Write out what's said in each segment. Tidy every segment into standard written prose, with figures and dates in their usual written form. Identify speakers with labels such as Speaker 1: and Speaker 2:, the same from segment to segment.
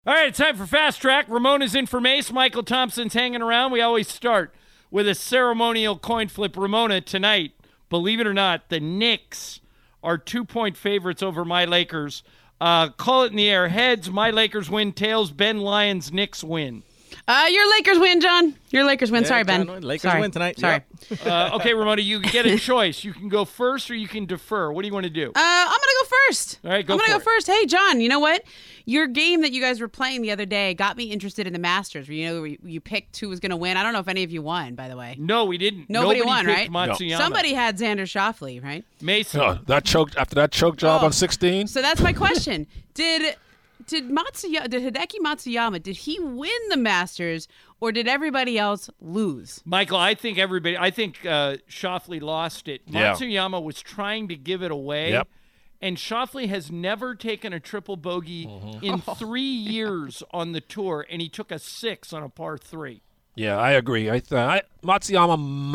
Speaker 1: All right, it's time for Fast Track. Ramona's in for Mace. Michael Thompson's hanging around. We always start with a ceremonial coin flip. Ramona, tonight, believe it or not, the Knicks are 2-point favorites over my Lakers. Call it in the air. Heads, my Lakers win. Tails, Ben Lions, Knicks win.
Speaker 2: Your Lakers win, John. Your Lakers win. Sorry, Ben.
Speaker 3: Lakers win tonight.
Speaker 2: Sorry.
Speaker 3: Yep.
Speaker 1: Okay, Ramona, you get a choice. You can go first or you can defer. What do you want to do?
Speaker 2: I'm going to go first.
Speaker 1: All right,
Speaker 2: I'm going to go first. Hey, John, you know what? Your game that you guys were playing the other day got me interested in the Masters. You picked who was going to win. I don't know if any of you won, by the way.
Speaker 1: No, we didn't.
Speaker 2: Nobody won,
Speaker 1: picked
Speaker 2: right?
Speaker 1: Matsuyama.
Speaker 2: Somebody had Xander Schauffele, right?
Speaker 1: Mason.
Speaker 4: After that choke job on 16.
Speaker 2: So that's my question. Did Hideki Matsuyama, did he win the Masters or did everybody else lose?
Speaker 1: Michael, I think Schauffele lost it.
Speaker 4: Yeah.
Speaker 1: Matsuyama was trying to give it away.
Speaker 4: Yep.
Speaker 1: And Schauffele has never taken a triple bogey in 3 years on the tour, and he took a 6 on a par 3.
Speaker 4: Yeah, I agree. Matsuyama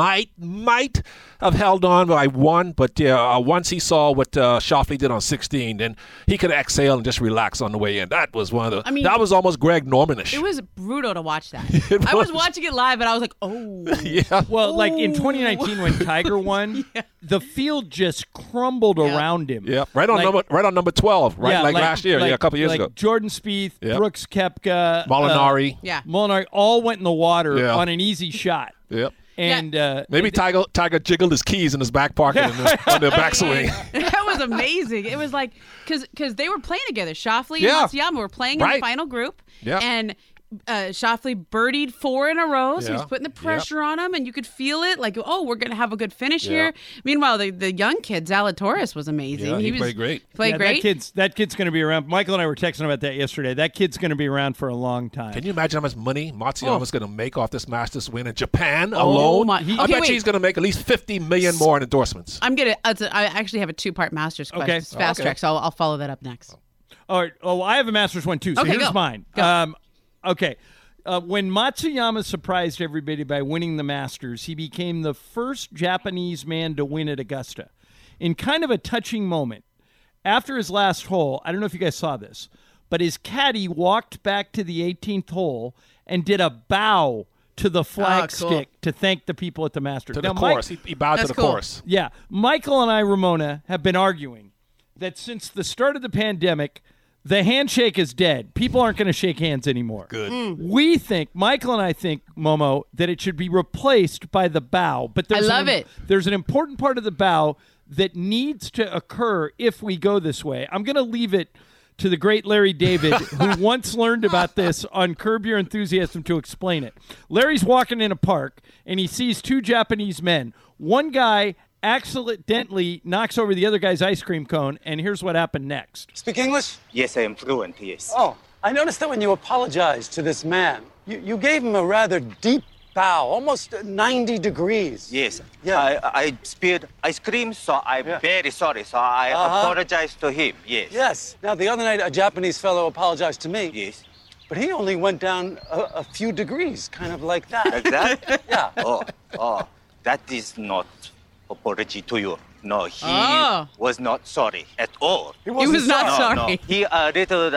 Speaker 4: might have held on by one, but once he saw what Schauffele did on 16, then he could exhale and just relax on the way in. That was that was almost Greg Normanish.
Speaker 2: It was brutal to watch that. I was watching it live, and I was like, oh.
Speaker 4: Yeah.
Speaker 1: Well, like in 2019 when Tiger won, the field just crumbled around him.
Speaker 4: Yeah, right on number 12, right?
Speaker 1: Yeah,
Speaker 4: last year, a couple years ago.
Speaker 1: Jordan Spieth, Brooks Koepka,
Speaker 4: Molinari.
Speaker 1: Molinari all went in the water on an easy shot.
Speaker 4: Yep.
Speaker 1: And
Speaker 4: maybe Tiger jiggled his keys in his back pocket on the backswing.
Speaker 2: That was amazing. It was like because they were playing together. Schauffele and Matsuyama were playing in the final group, and Schauffele birdied 4 in a row, so he's putting the pressure on him, and you could feel it. Like, oh, we're going to have a good finish here. Meanwhile, the young kid Zalatoris was amazing.
Speaker 4: Yeah, he played great.
Speaker 1: That kid's going to be around. Michael and I were texting about that yesterday. That kid's going to be around for a long time.
Speaker 4: Can you imagine how much money Matsuyama's going to make off this Masters win in Japan alone? I bet he's going to make at least $50 million more in endorsements.
Speaker 2: I actually have a 2-part Masters question. It's fast track, so I'll follow that up next.
Speaker 1: All right. Oh, I have a Masters one too. So here's mine.
Speaker 2: Go.
Speaker 1: Okay. When Matsuyama surprised everybody by winning the Masters, he became the first Japanese man to win at Augusta. In kind of a touching moment, after his last hole, I don't know if you guys saw this, but his caddy walked back to the 18th hole and did a bow to the flag stick to thank the people at the Masters.
Speaker 4: To the course. He bowed to the course.
Speaker 1: Yeah. Michael and I, Ramona, have been arguing that since the start of the pandemic, the handshake is dead. People aren't going to shake hands anymore.
Speaker 4: Good.
Speaker 1: We think, Michael and I think, Momo, that it should be replaced by the bow. But there's an important part of the bow that needs to occur if we go this way. I'm going to leave it to the great Larry David, who once learned about this on Curb Your Enthusiasm, to explain it. Larry's walking in a park, and he sees 2 Japanese men. One guy accidentally knocks over the other guy's ice cream cone, and here's what happened next.
Speaker 5: Speak English?
Speaker 6: Yes, I am fluent, yes.
Speaker 5: Oh, I noticed that when you apologized to this man, you gave him a rather deep bow, almost 90 degrees.
Speaker 6: Yes.
Speaker 5: Yeah.
Speaker 6: I spilled ice cream, so I'm very sorry. So I apologize to him, yes.
Speaker 5: Yes. Now, the other night, a Japanese fellow apologized to me.
Speaker 6: Yes.
Speaker 5: But he only went down a few degrees, kind of like that.
Speaker 6: Like that?
Speaker 5: Yeah.
Speaker 6: Oh, that is not apology to you. No, he was not sorry at all.
Speaker 2: He was not sorry.
Speaker 6: No. He a little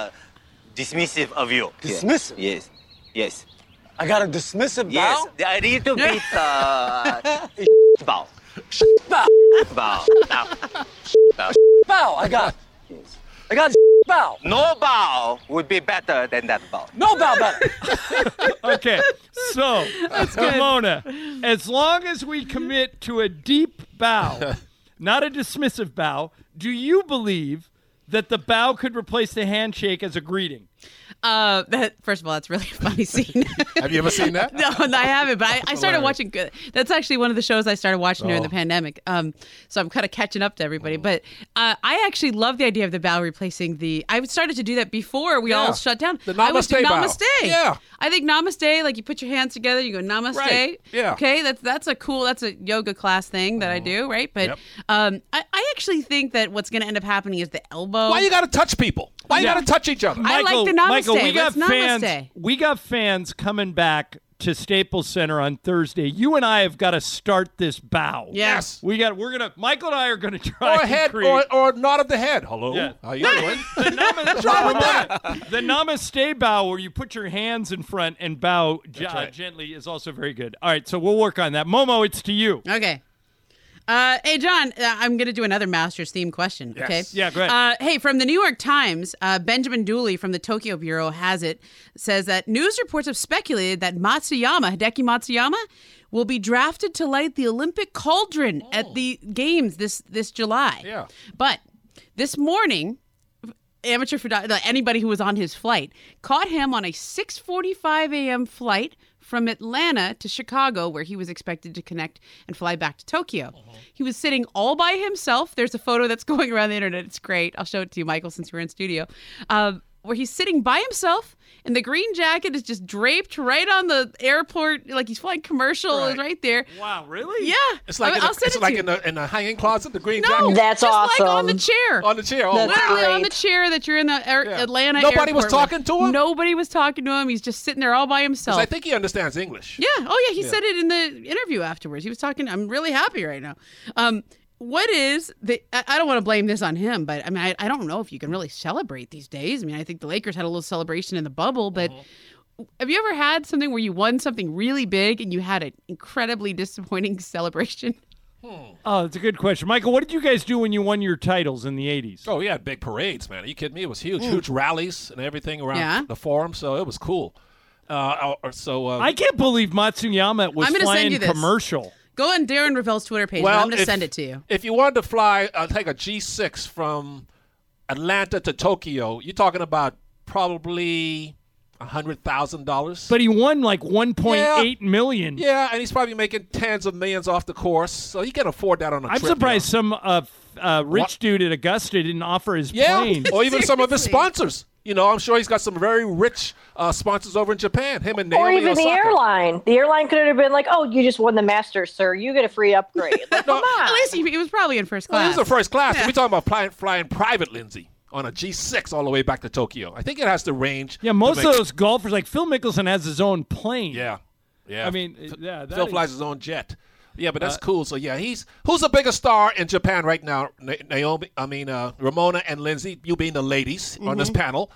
Speaker 6: dismissive of you.
Speaker 5: Dismissive?
Speaker 6: Yes.
Speaker 5: I got a dismissive
Speaker 6: Yes,
Speaker 5: bow?
Speaker 6: a little bit bow. Bow.
Speaker 5: Bow, I got.
Speaker 6: Yes.
Speaker 5: I got bow.
Speaker 6: No bow would be better than that bow.
Speaker 5: No bow better.
Speaker 1: Okay, so, Ramona, as long as we commit to a deep bow, not a dismissive bow, do you believe that the bow could replace the handshake as a greeting?
Speaker 2: First of all, that's really a funny scene.
Speaker 4: Have you ever seen that?
Speaker 2: No, I haven't, but I started watching. That's actually one of the shows I started watching during the pandemic. So I'm kind of catching up to everybody. But I actually love the idea of the bow replacing the. I started to do that before we all shut down.
Speaker 4: The
Speaker 2: I would do
Speaker 4: namaste bow.
Speaker 2: namaste.
Speaker 4: Yeah.
Speaker 2: I think namaste, like you put your hands together, you go namaste.
Speaker 4: Right. Yeah.
Speaker 2: Okay, that's a yoga class thing that I do, right? But I actually think that what's going to end up happening is the elbow.
Speaker 4: Why you got to touch people? Why you got to touch each other?
Speaker 2: I like the namaste.
Speaker 1: Michael, we got
Speaker 2: Let's namaste.
Speaker 1: We got fans coming back to Staples Center on Thursday, you and I have got to start this bow.
Speaker 4: Yes.
Speaker 1: Michael and I are going to try
Speaker 4: or head, or nod of the head. Hello.
Speaker 1: Yeah.
Speaker 4: How you doing?
Speaker 1: The namaste bow, where you put your hands in front and bow gently, is also very good. All right, so we'll work on that. Momo, it's to you.
Speaker 2: Okay. Hey, John, I'm going to do another Masters theme question.
Speaker 1: Yes.
Speaker 2: Okay.
Speaker 1: Yeah, go ahead.
Speaker 2: Hey, from the New York Times, Benjamin Dooley from the Tokyo Bureau says that news reports have speculated that Hideki Matsuyama, will be drafted to light the Olympic cauldron at the games this July.
Speaker 4: Yeah.
Speaker 2: But this morning, amateur anybody who was on his flight caught him on a 6:45 a.m. flight from Atlanta to Chicago, where he was expected to connect and fly back to Tokyo. He was sitting all by himself. There's a photo that's going around the internet. It's great. I'll show it to you, Michael, since we're in studio. Where he's sitting by himself, and the green jacket is just draped right on the airport, like he's flying commercial. It's right there.
Speaker 1: Wow, really?
Speaker 2: Yeah.
Speaker 4: It's like in the hanging closet, the green
Speaker 2: jacket.
Speaker 3: That's
Speaker 2: just
Speaker 3: awesome.
Speaker 2: Like on the chair.
Speaker 4: On the chair. Oh,
Speaker 2: literally on the chair that you're in the Atlanta
Speaker 4: Nobody
Speaker 2: airport
Speaker 4: was talking to him?
Speaker 2: Nobody was talking to him. He's just sitting there all by himself.
Speaker 4: I think he understands English.
Speaker 2: Yeah. Oh, yeah. He said it in the interview afterwards. He was talking. I'm really happy right now. What is I don't want to blame this on him, but I mean, I don't know if you can really celebrate these days. I mean, I think the Lakers had a little celebration in the bubble, but have you ever had something where you won something really big and you had an incredibly disappointing celebration?
Speaker 1: Oh, that's a good question. Michael, what did you guys do when you won your titles in the 80s?
Speaker 4: Oh, we had big parades, man. Are you kidding me? It was huge. Huge rallies and everything around the forum, so it was cool.
Speaker 1: I can't believe Matsuyama was flying commercial.
Speaker 2: Go on Darren Ravel's Twitter page. I'm going to send it to you.
Speaker 4: If you wanted to fly, take a G6 from Atlanta to Tokyo, you're talking about probably $100,000.
Speaker 1: But he won like $1.8 million.
Speaker 4: Yeah, and he's probably making tens of millions off the course, so he can afford that on a trip.
Speaker 1: I'm surprised some rich dude at Augusta didn't offer his plane.
Speaker 4: Or even some of his sponsors. You know, I'm sure he's got some very rich sponsors over in Japan. Him and Naomi
Speaker 3: Or even
Speaker 4: Osaka.
Speaker 3: the airline. The airline could have been like, "Oh, you just won the Masters, sir. You get a free upgrade." Like, come on.
Speaker 2: At least he was probably in first class.
Speaker 4: Well, he was in first class. Yeah. We're talking about flying private, Lindsay, on a G6 all the way back to Tokyo. I think it has the range.
Speaker 1: Yeah, most of those golfers, like Phil Mickelson, has his own plane.
Speaker 4: Yeah.
Speaker 1: I mean,
Speaker 4: Phil flies his own jet. Yeah, but that's cool. So yeah, who's the biggest star in Japan right now? Ramona and Lindsay, you being the ladies on this panel.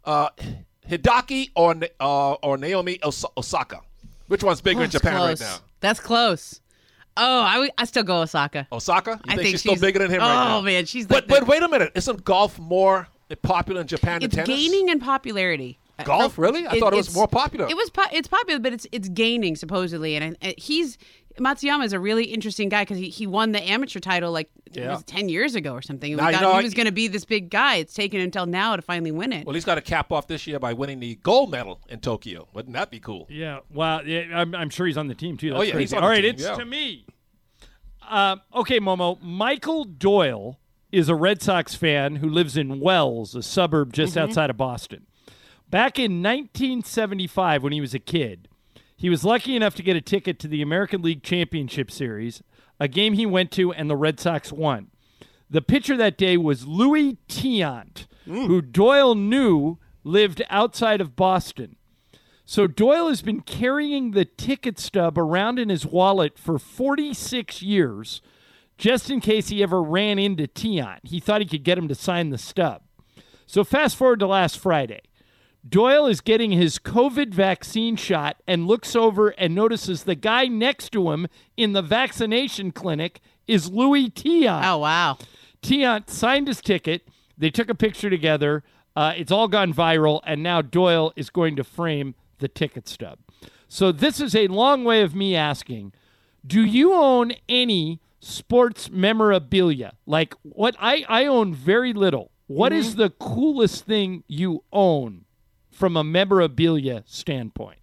Speaker 4: Hideki or Naomi Osaka? Which one's bigger in Japan right now?
Speaker 2: That's close. Oh, I still go Osaka.
Speaker 4: Osaka? You think she's still bigger than him right now?
Speaker 2: Oh, man, she's
Speaker 4: But wait a minute. Isn't golf more popular in Japan than tennis?
Speaker 2: It's gaining in popularity.
Speaker 4: Golf, really? I thought it was more popular.
Speaker 2: It's popular, but it's gaining supposedly, and Matsuyama is a really interesting guy because he won the amateur title it was 10 years ago or something. We thought he was going to be this big guy. It's taken until now to finally win it.
Speaker 4: Well, he's got to cap off this year by winning the gold medal in Tokyo. Wouldn't that be cool?
Speaker 1: Yeah. Well, I'm sure he's on the team too. That's crazy.
Speaker 4: He's on
Speaker 1: All
Speaker 4: the
Speaker 1: right,
Speaker 4: team.
Speaker 1: it's to me. Okay, Momo. Michael Doyle is a Red Sox fan who lives in Wells, a suburb just outside of Boston. Back in 1975, when he was a kid, he was lucky enough to get a ticket to the American League Championship Series, a game he went to and the Red Sox won. The pitcher that day was Louis Tiant, who Doyle knew lived outside of Boston. So Doyle has been carrying the ticket stub around in his wallet for 46 years, just in case he ever ran into Tiant. He thought he could get him to sign the stub. So fast forward to last Friday. Doyle is getting his COVID vaccine shot and looks over and notices the guy next to him in the vaccination clinic is Louis Tiant.
Speaker 2: Oh, wow.
Speaker 1: Tiant signed his ticket. They took a picture together. It's all gone viral, and now Doyle is going to frame the ticket stub. So this is a long way of me asking, do you own any sports memorabilia? Like what I own very little. What is the coolest thing you own from a memorabilia standpoint?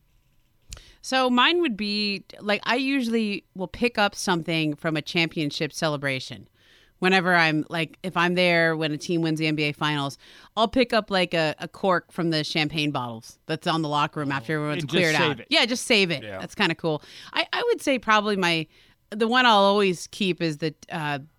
Speaker 2: So mine would be, I usually will pick up something from a championship celebration. Whenever if I'm there when a team wins the NBA Finals, I'll pick up a cork from the champagne bottles that's on the locker room after everyone's cleared out. Yeah, just save it. Yeah. That's kind of cool. I would say probably the one I'll always keep is the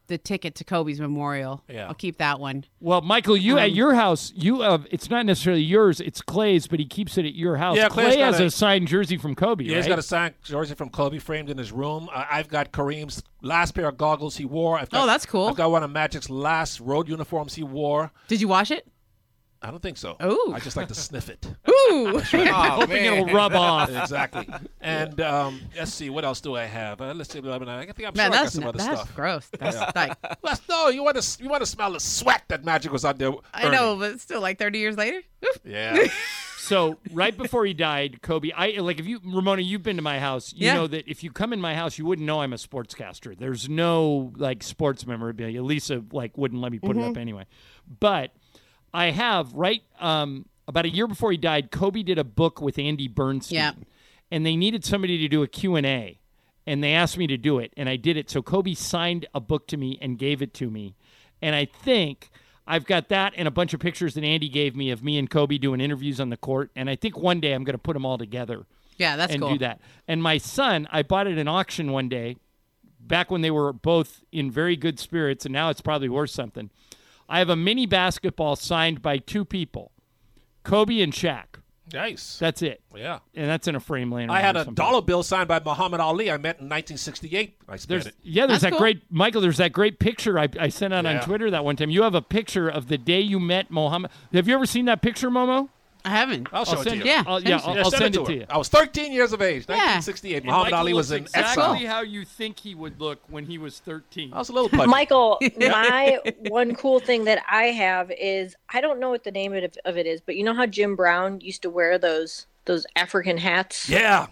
Speaker 2: the ticket to Kobe's memorial.
Speaker 4: Yeah.
Speaker 2: I'll keep that one.
Speaker 1: Well, Michael, you at your house, it's not necessarily yours, it's Clay's, but he keeps it at your house.
Speaker 4: Yeah,
Speaker 1: Clay has a signed jersey from Kobe,
Speaker 4: right? He's got a signed jersey from Kobe framed in his room. I've got Kareem's last pair of goggles he wore.
Speaker 2: That's cool.
Speaker 4: I've got one of Magic's last road uniforms he wore.
Speaker 2: Did you wash it?
Speaker 4: I don't think so.
Speaker 2: Ooh.
Speaker 4: I just like to sniff it.
Speaker 2: Ooh.
Speaker 1: Hoping it'll rub off.
Speaker 4: Exactly. And let's see, what else do I have? Let's see. I think I'm sure I got some other stuff.
Speaker 2: That's gross. That's like.
Speaker 4: No, you want to smell the sweat that Magic was out there earning.
Speaker 2: I know, but still, like 30 years later.
Speaker 4: Yeah.
Speaker 1: So right before he died, Kobe, Ramona, you've been to my house. You know that if you come in my house, you wouldn't know I'm a sportscaster. There's no like sports memorabilia. Lisa wouldn't let me put it up anyway. But I have about a year before he died, Kobe did a book with Andy Bernstein, and they needed somebody to do a Q&A, and they asked me to do it, and I did it. So Kobe signed a book to me and gave it to me, and I think I've got that and a bunch of pictures that Andy gave me of me and Kobe doing interviews on the court, and I think one day I'm going to put them all together.
Speaker 2: Yeah, that's cool.
Speaker 1: And do that. And my son, I bought it at an auction one day, back when they were both in very good spirits, and now it's probably worth something. I have a mini basketball signed by two people, Kobe and Shaq.
Speaker 4: Nice.
Speaker 1: That's it.
Speaker 4: Yeah.
Speaker 1: And that's in a frame laying around.
Speaker 4: I had a dollar bill signed by Muhammad Ali I met in 1968. I spent it.
Speaker 1: Yeah, there's
Speaker 2: that's
Speaker 1: that
Speaker 2: cool.
Speaker 1: Michael, there's that great picture I sent out on Twitter that one time. You have a picture of the day you met Muhammad. Have you ever seen that picture, Momo?
Speaker 2: I haven't.
Speaker 4: I'll show it to you.
Speaker 2: Yeah.
Speaker 1: I'll send it to you.
Speaker 4: I was 13 years of age, 1968. Muhammad Ali was in exile.
Speaker 1: Exactly how you think he would look when he was 13.
Speaker 4: I was a little pudgy.
Speaker 3: Michael, my one cool thing that I have is, I don't know what the name of it is, but you know how Jim Brown used to wear those African hats?
Speaker 4: Yeah.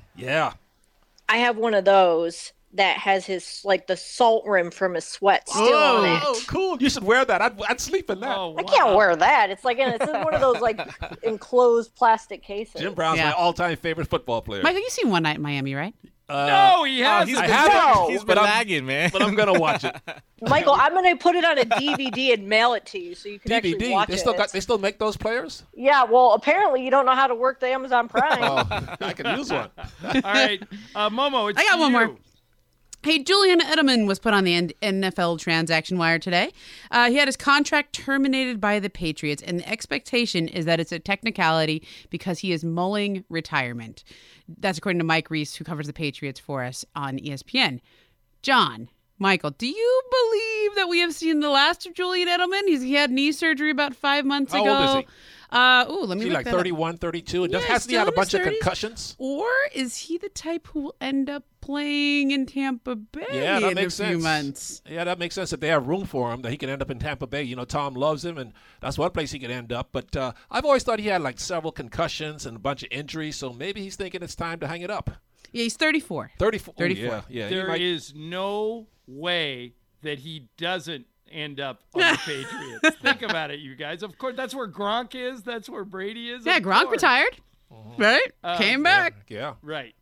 Speaker 3: I have one of those that has his the salt rim from his sweat still on it.
Speaker 4: Oh, cool! You should wear that. I'd sleep in that.
Speaker 3: I can't wear that. It's it's in one of those enclosed plastic cases.
Speaker 4: Jim Brown's my all-time favorite football player.
Speaker 2: Michael, you've seen One Night in Miami, right?
Speaker 1: No, he hasn't.
Speaker 7: He's been lagging, man.
Speaker 4: But I'm gonna watch it.
Speaker 3: Michael, I'm gonna put it on a DVD and mail it to you so you can actually watch it.
Speaker 4: They still make those players?
Speaker 3: Yeah. Well, apparently you don't know how to work the Amazon Prime.
Speaker 4: Oh, I could use one.
Speaker 1: All right, Momo, it's
Speaker 2: I got one
Speaker 1: you.
Speaker 2: more. Hey, Julian Edelman was put on the NFL transaction wire today. He had his contract terminated by the Patriots, and the expectation is that it's a technicality because he is mulling retirement. That's according to Mike Reese, who covers the Patriots for us on ESPN. John, Michael, do you believe that we have seen the last of Julian Edelman? He had knee surgery about 5 months ago.
Speaker 4: How old is he?
Speaker 2: Let me
Speaker 4: Is he
Speaker 2: look
Speaker 4: like 31, 32? Hasn't he had a bunch of concussions?
Speaker 2: Or is he the type who will end up playing in Tampa Bay in a few months?
Speaker 4: Yeah, that makes sense. If they have room for him, that he can end up in Tampa Bay. You know, Tom loves him, and that's one place he could end up. But I've always thought he had several concussions and a bunch of injuries, so maybe he's thinking it's time to hang it up.
Speaker 2: Yeah, he's 34.
Speaker 4: 34.
Speaker 2: Ooh,
Speaker 4: yeah.
Speaker 1: There is no way that he doesn't end up on the Patriots. Think about it, you guys. Of course, that's where Gronk is. That's where Brady is.
Speaker 2: Yeah, Gronk retired. Right? Came back.
Speaker 4: Yeah.
Speaker 1: Right.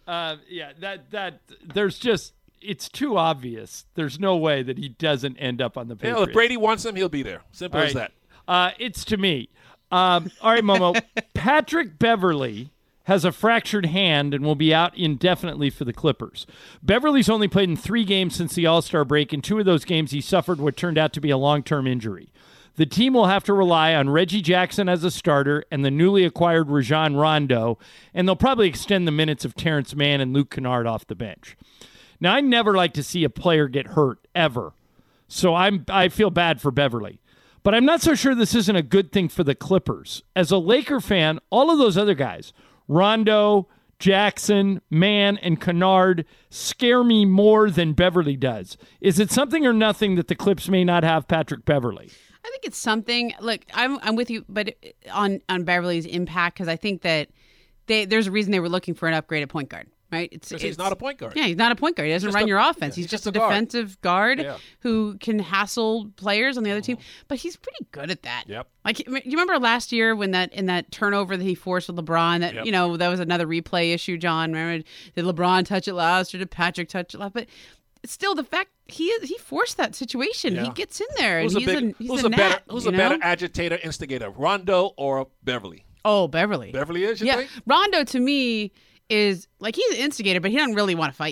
Speaker 1: That there's just, it's too obvious. There's no way that he doesn't end up on the Patriots.
Speaker 4: Yeah, if Brady wants him, he'll be there. Simple as that.
Speaker 1: It's to me. All right, Momo. Patrick Beverley has a fractured hand and will be out indefinitely for the Clippers. Beverly's only played in 3 games since the All-Star break. In 2 of those games, he suffered what turned out to be a long-term injury. The team will have to rely on Reggie Jackson as a starter and the newly acquired Rajon Rondo, and they'll probably extend the minutes of Terrence Mann and Luke Kennard off the bench. Now, I never like to see a player get hurt, ever. So I feel bad for Beverly. But I'm not so sure this isn't a good thing for the Clippers. As a Laker fan, all of those other guys, Rondo, Jackson, Mann, and Kennard, scare me more than Beverly does. Is it something or nothing that the Clips may not have Patrick Beverly?
Speaker 2: I think it's something. Look, I'm with you, but on Beverly's impact, because I think that there's a reason they were looking for an upgraded point guard. Right?
Speaker 4: Because he's not a point guard.
Speaker 2: Yeah, he's not a point guard. He doesn't run your offense. He's just a defensive guard who can hassle players on the other team. But he's pretty good at that.
Speaker 4: Yep.
Speaker 2: You remember last year when in that turnover that he forced with LeBron, that that was another replay issue, John. Remember, did LeBron touch it last or did Patrick touch it last? But still, the fact he forced that situation. He gets in there and
Speaker 4: who's a better agitator, instigator, Rondo or Beverly?
Speaker 2: Oh, Beverly.
Speaker 4: Beverly is, you think?
Speaker 2: Rondo to me is he's an instigator, but he doesn't really want to fight you.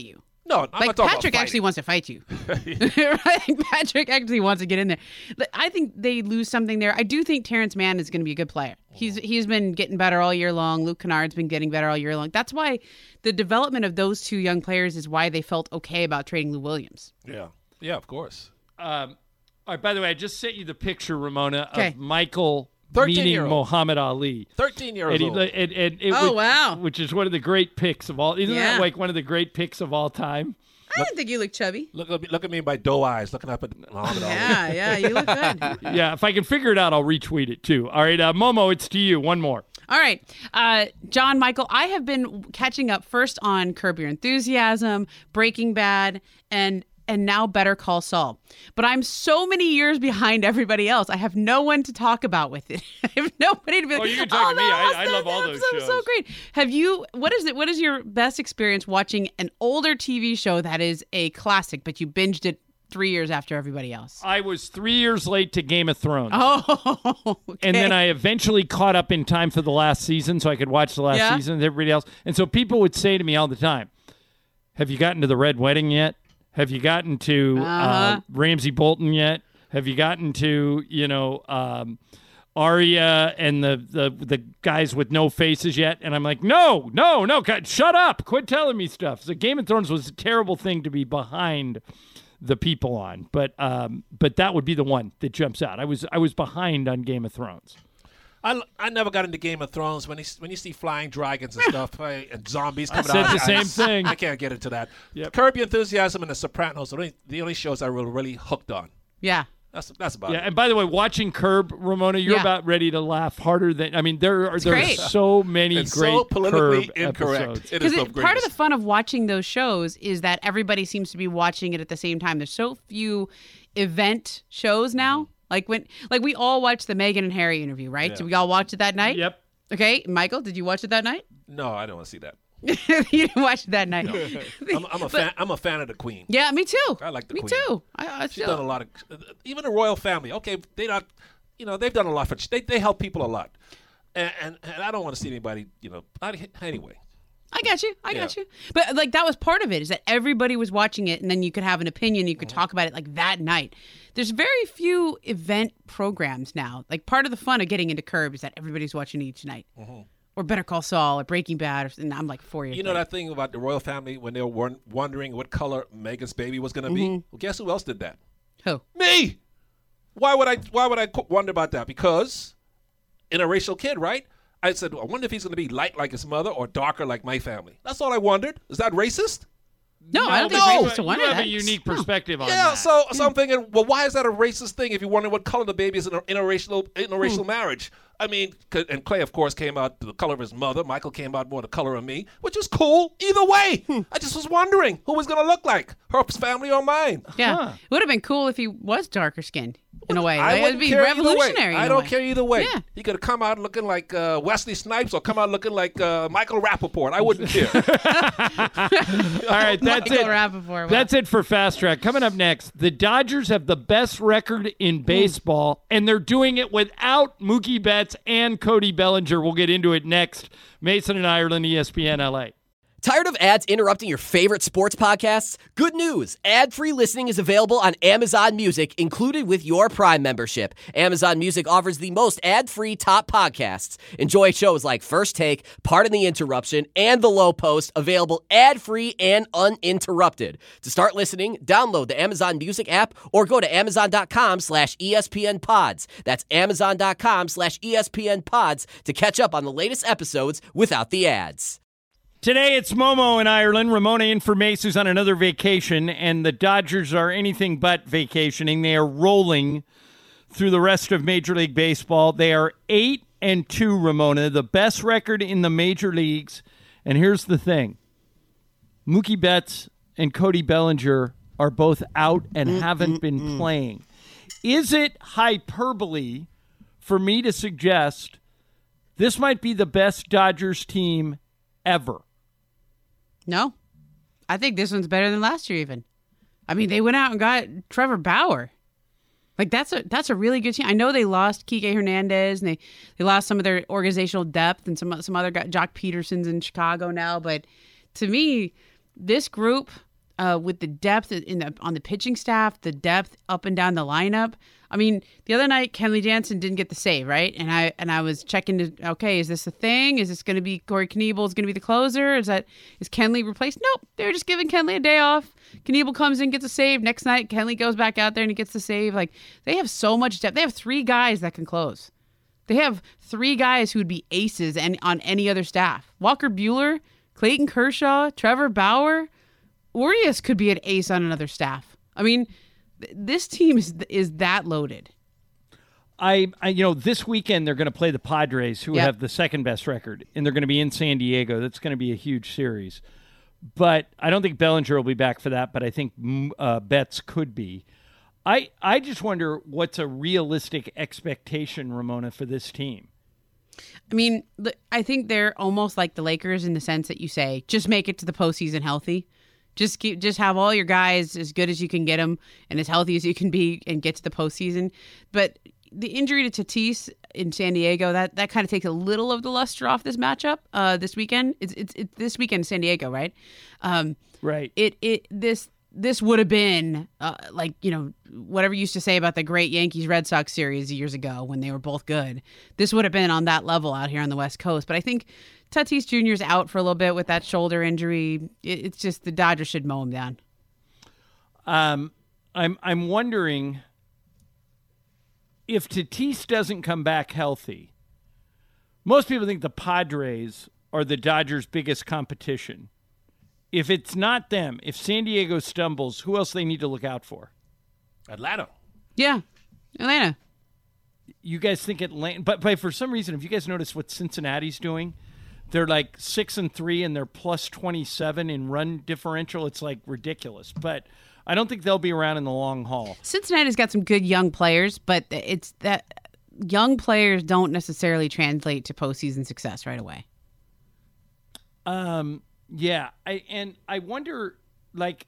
Speaker 4: No, I'm not talking
Speaker 2: Patrick actually wants to fight you. Right? Patrick actually wants to get in there. I think they lose something there. I do think Terrence Mann is going to be a good player. He's been getting better all year long. Luke Kennard's been getting better all year long. That's why the development of those two young players is why they felt okay about trading Lou Williams.
Speaker 4: Yeah, of course.
Speaker 1: All right, by the way, I just sent you the picture, Ramona, of Michael meeting Muhammad Ali.
Speaker 4: 13 years old.
Speaker 2: Wow.
Speaker 1: Which is one of the great picks of all. Isn't that like one of the great picks of all time?
Speaker 2: I didn't think you looked chubby.
Speaker 4: Look at me by doe eyes, looking up at Muhammad Ali.
Speaker 2: Yeah, you look good.
Speaker 1: Yeah, if I can figure it out, I'll retweet it too. All right, Momo, it's to you. One more.
Speaker 2: All right. John Michael, I have been catching up first on Curb Your Enthusiasm, Breaking Bad, and now Better Call Saul. But I'm so many years behind everybody else. I have no one to talk about with it. I have nobody to be like,
Speaker 1: you can talk to me. I love all those shows.
Speaker 2: So great. What is your best experience watching an older TV show that is a classic, but you binged it 3 years after everybody else?
Speaker 1: I was 3 years late to Game of Thrones.
Speaker 2: Oh, okay.
Speaker 1: And then I eventually caught up in time for the last season so I could watch the last season with everybody else. And so people would say to me all the time, have you gotten to the Red Wedding yet? Have you gotten to Ramsey Bolton yet? Have you gotten to, Arya and the guys with no faces yet? And I'm like, no, God, shut up. Quit telling me stuff. So Game of Thrones was a terrible thing to be behind the people on. But that would be the one that jumps out. I was behind on Game of Thrones.
Speaker 4: I never got into Game of Thrones. When you see flying dragons and stuff and zombies coming out,
Speaker 1: I said the same thing.
Speaker 4: I can't get into that. Yep. Curb Your Enthusiasm and The Sopranos are the only shows I really hooked on.
Speaker 2: Yeah.
Speaker 4: That's about it.
Speaker 1: Yeah, and by the way, watching Curb, Ramona, you're about ready to laugh harder than there are so many
Speaker 4: it's
Speaker 1: great
Speaker 4: so politically
Speaker 1: Curb
Speaker 4: incorrect.
Speaker 1: episodes.
Speaker 4: It is
Speaker 2: part of the fun of watching those shows is that everybody seems to be watching it at the same time. There's so few event shows now. Like we all watched the Meghan and Harry interview, right? Yeah. Did we all watch it that night?
Speaker 1: Yep.
Speaker 2: Okay, Michael, did you watch it that night?
Speaker 4: No, I don't want to see that.
Speaker 2: You didn't watch it that night.
Speaker 4: No. I'm a fan of the Queen.
Speaker 2: Yeah, me too.
Speaker 4: I like the Queen.
Speaker 2: Me too.
Speaker 4: She's done a lot of, even the royal family. Okay, they've done a lot for. They help people a lot, and I don't want to see anybody. Anyway.
Speaker 2: I got you. But that was part of it, is that everybody was watching it, and then you could have an opinion. You could talk about it that night. There's very few event programs now. Part of the fun of getting into Curb is that everybody's watching it each night. Mm-hmm. Or Better Call Saul or Breaking Bad. And I'm 4 years.
Speaker 4: You know that thing about the royal family when they were wondering what color Meghan's baby was going to be? Well, guess who else did that?
Speaker 2: Who?
Speaker 4: Me. Why would I wonder about that? Because interracial kid, right? I said, I wonder if he's going to be light like his mother or darker like my family. That's all I wondered. Is that racist?
Speaker 2: No, I don't think racist to wonder
Speaker 1: that. You have
Speaker 2: a
Speaker 1: unique perspective on that.
Speaker 4: Yeah, so I'm thinking, well, why is that a racist thing if you wonder what color the baby is in an interracial marriage? I mean, and Clay, of course, came out the color of his mother. Michael came out more the color of me, which is cool. Either way, I just was wondering who was going to look like, her family or mine.
Speaker 2: Yeah, it would have been cool if he was darker skinned. In a way,
Speaker 4: it would be revolutionary. I don't
Speaker 2: care
Speaker 4: either way. Yeah. He could have come out looking like Wesley Snipes or come out looking like Michael Rappaport. I wouldn't care.
Speaker 1: All right, that's
Speaker 2: Michael Rappaport. Wow.
Speaker 1: That's it for Fast Track. Coming up next, the Dodgers have the best record in baseball, and they're doing it without Mookie Betts and Cody Bellinger. We'll get into it next. Mason and Ireland, ESPN LA.
Speaker 8: Tired of ads interrupting your favorite sports podcasts? Good news! Ad-free listening is available on Amazon Music, included with your Prime membership. Amazon Music offers the most ad-free top podcasts. Enjoy shows like First Take, Pardon the Interruption, and The Low Post, available ad-free and uninterrupted. To start listening, download the Amazon Music app or go to Amazon.com/ESPN Pods. That's Amazon.com/ESPN Pods to catch up on the latest episodes without the ads.
Speaker 1: Today it's Momo in Ireland. Ramona in for Mace, who's on another vacation, and the Dodgers are anything but vacationing. They are rolling through the rest of Major League Baseball. They are 8-2, Ramona, the best record in the major leagues. And here's the thing. Mookie Betts and Cody Bellinger are both out and haven't been playing. Is it hyperbole for me to suggest this might be the best Dodgers team ever?
Speaker 2: No. I think this one's better than last year even. I mean, they went out and got Trevor Bauer. That's a really good team. I know they lost Kike Hernandez and they lost some of their organizational depth and some other guy, Jock Peterson's in Chicago now, but to me, this group with the depth on the pitching staff, the depth up and down the lineup. I mean, the other night Kenley Jansen didn't get the save, right? And I was checking is this a thing? Is this going to be Corey Knebel is going to be the closer? Is Kenley replaced? Nope. They're just giving Kenley a day off. Knebel comes in, gets a save. Next night, Kenley goes back out there and he gets the save. Like, they have so much depth. They have 3 guys that can close. They have 3 guys who would be aces on any other staff. Walker Buehler, Clayton Kershaw, Trevor Bauer. Urias could be an ace on another staff. I mean, this team is that loaded.
Speaker 1: This weekend they're going to play the Padres, who have the second best record, and they're going to be in San Diego. That's going to be a huge series. But I don't think Bellinger will be back for that, but I think Betts could be. I just wonder what's a realistic expectation, Ramona, for this team.
Speaker 2: I mean, I think they're almost like the Lakers in the sense that you say, just make it to the postseason healthy. Just have all your guys as good as you can get them and as healthy as you can be and get to the postseason. But the injury to Tatis in San Diego, that kind of takes a little of the luster off this matchup this weekend. It's this weekend in San Diego, right?
Speaker 1: Right.
Speaker 2: This would have been whatever you used to say about the great Yankees-Red Sox series years ago when they were both good. This would have been on that level out here on the West Coast. But I think Tatis Jr.'s out for a little bit with that shoulder injury. It's just the Dodgers should mow him down.
Speaker 1: I'm wondering if Tatis doesn't come back healthy. Most people think the Padres are the Dodgers' biggest competition. If it's not them, if San Diego stumbles, who else they need to look out for?
Speaker 4: Atlanta.
Speaker 2: Yeah, Atlanta.
Speaker 1: You guys think Atlanta? But for some reason, if you guys notice what Cincinnati's doing, they're like 6-3 and they're plus 27 in run differential. It's like ridiculous. But I don't think they'll be around in the long haul.
Speaker 2: Cincinnati's got some good young players, but it's that young players don't necessarily translate to postseason success right away.
Speaker 1: Yeah, I wonder, like,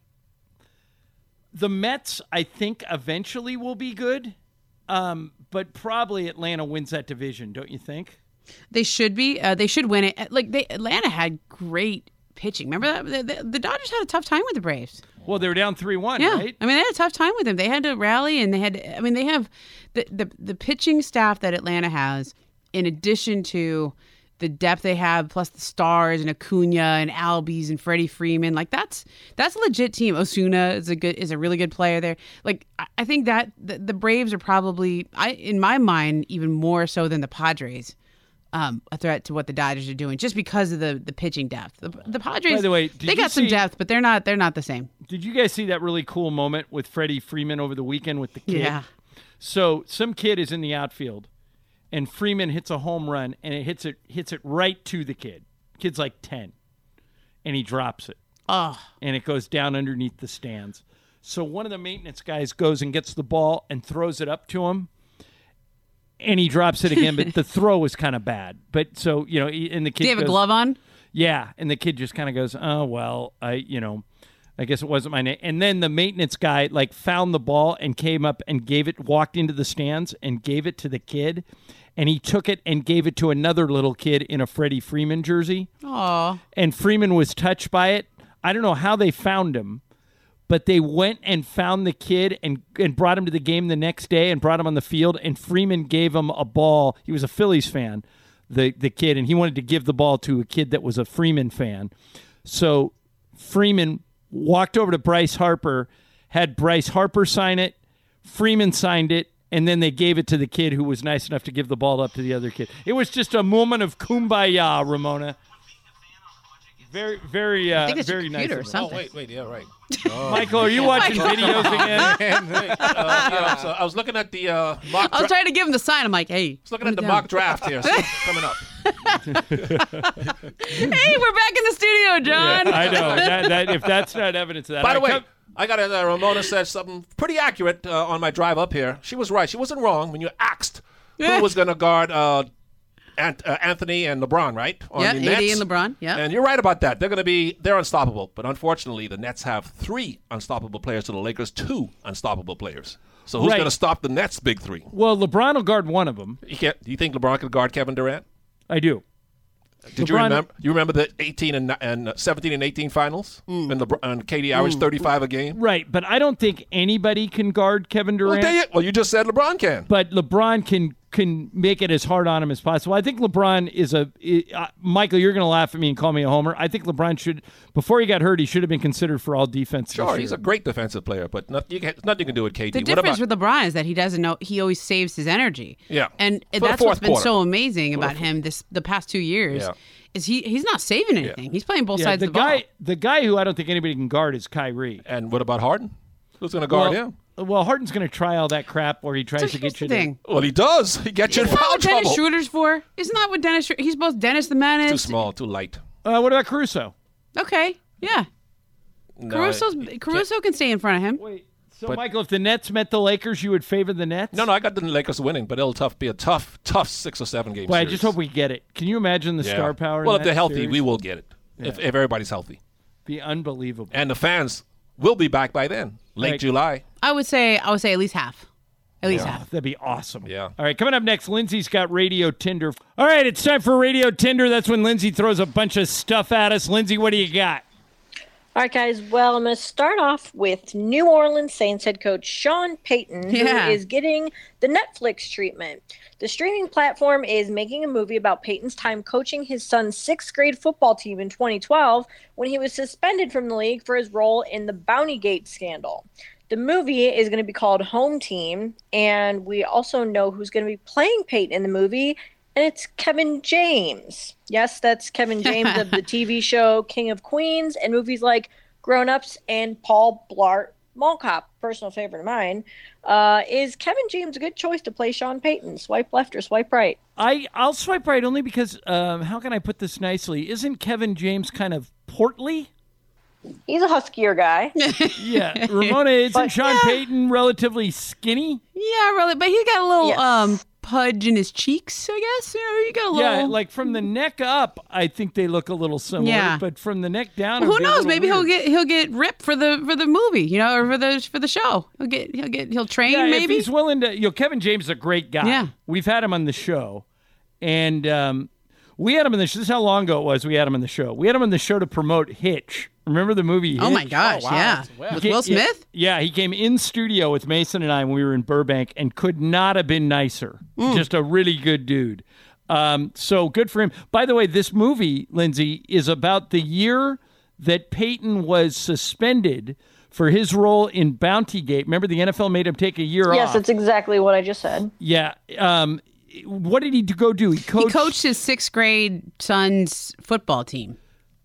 Speaker 1: the Mets, I think, eventually will be good, but probably Atlanta wins that division, don't you think?
Speaker 2: They should be. They should win it. Atlanta had great pitching. Remember that? The Dodgers had a tough time with the Braves.
Speaker 1: Well, they were down 3-1,
Speaker 2: yeah.
Speaker 1: Right?
Speaker 2: I mean, they had a tough time with them. They had to rally, and they have the pitching staff that Atlanta has, in addition to the depth they have, plus the stars and Acuna and Albies and Freddie Freeman. Like, that's a legit team. Osuna is a really good player there. Like, I think that the Braves are probably, in my mind, even more so than the Padres, a threat to what the Dodgers are doing, just because of the pitching depth. The Padres,
Speaker 1: by the way,
Speaker 2: they got some depth, but they're not the same.
Speaker 1: Did you guys see that really cool moment with Freddie Freeman over the weekend with the kid?
Speaker 2: Yeah.
Speaker 1: So some kid is in the outfield, and Freeman hits a home run, and it hits it right to the kid. Kid's like 10, and he drops it.
Speaker 2: Oh.
Speaker 1: And it goes down underneath the stands. So one of the maintenance guys goes and gets the ball and throws it up to him, and he drops it again, but the throw was kind of bad. But so, and the kid
Speaker 2: Do you have a glove on?
Speaker 1: Yeah, and the kid just kind of goes, oh, well, I guess it wasn't my name. And then the maintenance guy, found the ball and came up and walked into the stands and gave it to the kid. And he took it and gave it to another little kid in a Freddie Freeman jersey.
Speaker 2: Aww.
Speaker 1: And Freeman was touched by it. I don't know how they found him, but they went and found the kid and brought him to the game the next day and brought him on the field. And Freeman gave him a ball. He was a Phillies fan, the kid, and he wanted to give the ball to a kid that was a Freeman fan. So Freeman walked over to Bryce Harper, had Bryce Harper sign it, Freeman signed it, and then they gave it to the kid who was nice enough to give the ball up to the other kid. It was just a moment of kumbaya, Ramona. Very, very, very nice.
Speaker 2: Or something.
Speaker 4: Oh, wait, yeah, right.
Speaker 1: Oh. Michael, are you watching videos again?
Speaker 4: So I was looking at the mock.
Speaker 2: I was trying to give him the sign. I'm like, hey.
Speaker 4: I was looking at the mock draft here. So coming up.
Speaker 2: Hey, we're back in the studio, John.
Speaker 1: Yeah, I know. That if that's not evidence of that.
Speaker 4: By the way, I got Ramona said something pretty accurate on my drive up here. She was right. She wasn't wrong when you asked who was going to guard Anthony and LeBron, right?
Speaker 2: Yeah, AD and LeBron. Yeah,
Speaker 4: and you're right about that. They're unstoppable. But unfortunately, the Nets have 3 unstoppable players to the Lakers' 2 unstoppable players. So who's going to stop the Nets' big 3?
Speaker 1: Well, LeBron will guard one of them.
Speaker 4: Do you think LeBron could guard Kevin Durant?
Speaker 1: I do.
Speaker 4: Did you remember? You remember the 18 and 17 and 18 finals, and KD averaged 35 a game.
Speaker 1: Right, but I don't think anybody can guard Kevin Durant.
Speaker 4: Well, you just said LeBron can.
Speaker 1: But LeBron can make it as hard on him as possible. I think LeBron is Michael, you're going to laugh at me and call me a homer. I think LeBron should, before he got hurt, he should have been considered for all defense.
Speaker 4: Sure, he's a great defensive player, but nothing you can do with KD.
Speaker 2: The difference with LeBron is that he doesn't know. He always saves his energy.
Speaker 4: Yeah,
Speaker 2: and that's what's been so amazing about him the past 2 years. Yeah. Is he's not saving anything. Yeah. He's playing both sides of the ball.
Speaker 1: The guy who I don't think anybody can guard is Kyrie.
Speaker 4: And what about Harden? Who's going to guard him?
Speaker 1: Well, Harden's going to try all that crap where he tries to get you
Speaker 2: thing.
Speaker 4: Well, he does. He gets you in foul trouble.
Speaker 2: Isn't that what Dennis Schroeder's for? Isn't that what Dennis? He's both Dennis the Menace.
Speaker 4: Too small, too light.
Speaker 1: What about Caruso?
Speaker 2: Okay, yeah. No, Caruso can stay in front of him.
Speaker 1: Wait, so Michael, if the Nets met the Lakers, you would favor the Nets?
Speaker 4: No, I got the Lakers winning, but it'll be a tough 6 or 7 game series.
Speaker 1: I just hope we get it. Can you imagine the star power?
Speaker 4: Well, if they're healthy, we will get it. Yeah. If everybody's healthy,
Speaker 1: be unbelievable.
Speaker 4: And the fans will be back by then, late July.
Speaker 2: I would say at least half. At least half.
Speaker 1: That'd be awesome.
Speaker 4: Yeah.
Speaker 1: All right, coming up next, Lindsay's got Radio Tinder. All right, it's time for Radio Tinder. That's when Lindsay throws a bunch of stuff at us. Lindsay, what do you got?
Speaker 3: All right, guys. Well, I'm going to start off with New Orleans Saints head coach Sean Payton, who is getting the Netflix treatment. The streaming platform is making a movie about Payton's time coaching his son's 6th grade football team in 2012 when he was suspended from the league for his role in the Bountygate scandal. The movie is going to be called Home Team, and we also know who's going to be playing Payton in the movie, and it's Kevin James. Yes, that's Kevin James of the TV show King of Queens and movies like Grown Ups and Paul Blart Mall Cop, personal favorite of mine. Is Kevin James a good choice to play Sean Payton? Swipe left or swipe right?
Speaker 1: I'll swipe right only because, how can I put this nicely? Isn't Kevin James kind of portly?
Speaker 3: He's a huskier guy.
Speaker 1: Yeah. Ramona, isn't Sean Payton relatively skinny?
Speaker 2: Yeah, really. But he's got a little pudge in his cheeks, I guess. You got a little.
Speaker 1: Yeah, like from the neck up, I think they look a little similar. Yeah. But from the neck down,
Speaker 2: who knows? Maybe weird. he'll get ripped for the movie, or for the show. He'll train.
Speaker 1: Yeah,
Speaker 2: maybe
Speaker 1: if he's willing to. Kevin James is a great guy. Yeah. We've had him on the show, and we had him in the show. This is how long ago it was. We had him on the show. We had him on the show to promote Hitch. Remember the movie Hitch?
Speaker 2: Oh, my gosh, yeah. With Will Smith?
Speaker 1: Yeah, he came in studio with Mason and I when we were in Burbank and could not have been nicer. Just a really good dude. So good for him. By the way, this movie, Lindsay, is about the year that Payton was suspended for his role in Bountygate. Remember, the NFL made him take a year off.
Speaker 3: Yes, that's exactly what I just said.
Speaker 1: Yeah. What did he go do?
Speaker 2: He coached his 6th grade son's football team.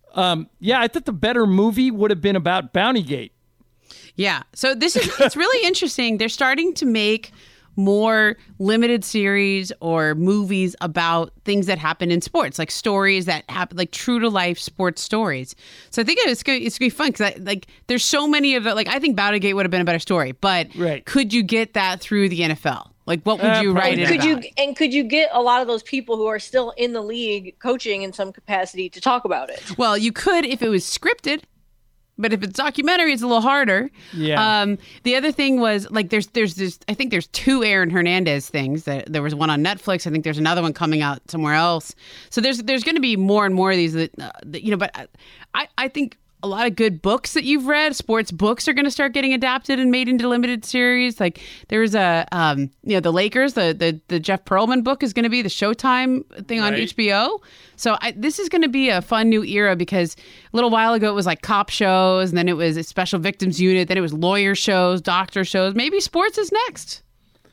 Speaker 1: I thought the better movie would have been about Bountygate.
Speaker 2: Yeah. So it's really interesting. They're starting to make more limited series or movies about things that happen in sports, like stories that happen, like true to life sports stories. So I think it's gonna be fun because there's so many of it. Like I think Bountygate would have been a better story, but could you get that through the NFL? Like, what would you write it about?
Speaker 3: Could you get a lot of those people who are still in the league coaching in some capacity to talk about it?
Speaker 2: Well, you could if it was scripted, but if it's documentary, it's a little harder.
Speaker 1: Yeah.
Speaker 2: The other thing was there's this. I think there's 2 Aaron Hernandez things. There was one on Netflix. I think there's another one coming out somewhere else. So there's going to be more and more of these that But I think. A lot of good books that you've read, sports books, are going to start getting adapted and made into limited series. Like there's the Lakers, the Jeff Pearlman book is going to be the Showtime thing on HBO. So this is going to be a fun new era because a little while ago it was like cop shows, and then it was a special victims unit, then it was lawyer shows, doctor shows. Maybe sports is next.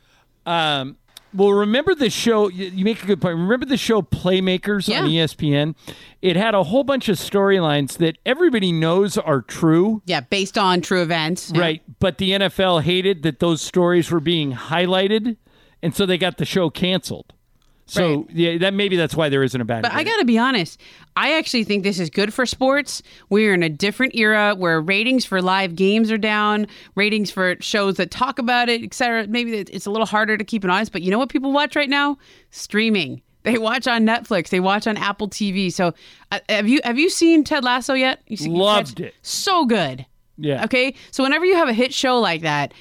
Speaker 1: Well, remember the show, you make a good point. Remember the show Playmakers on ESPN? It had a whole bunch of storylines that everybody knows are true.
Speaker 2: Yeah, based on true events.
Speaker 1: Right, but the NFL hated that those stories were being highlighted, and so they got the show canceled. So that's why there isn't a bad.
Speaker 2: But I got to be honest. I actually think this is good for sports. We're in a different era where ratings for live games are down, ratings for shows that talk about it, etc. Maybe it's a little harder to keep an eye on. But you know what people watch right now? Streaming. They watch on Netflix. They watch on Apple TV. So have you seen Ted Lasso yet?
Speaker 1: Loved it.
Speaker 2: So good.
Speaker 1: Yeah.
Speaker 2: Okay. So whenever you have a hit show like that,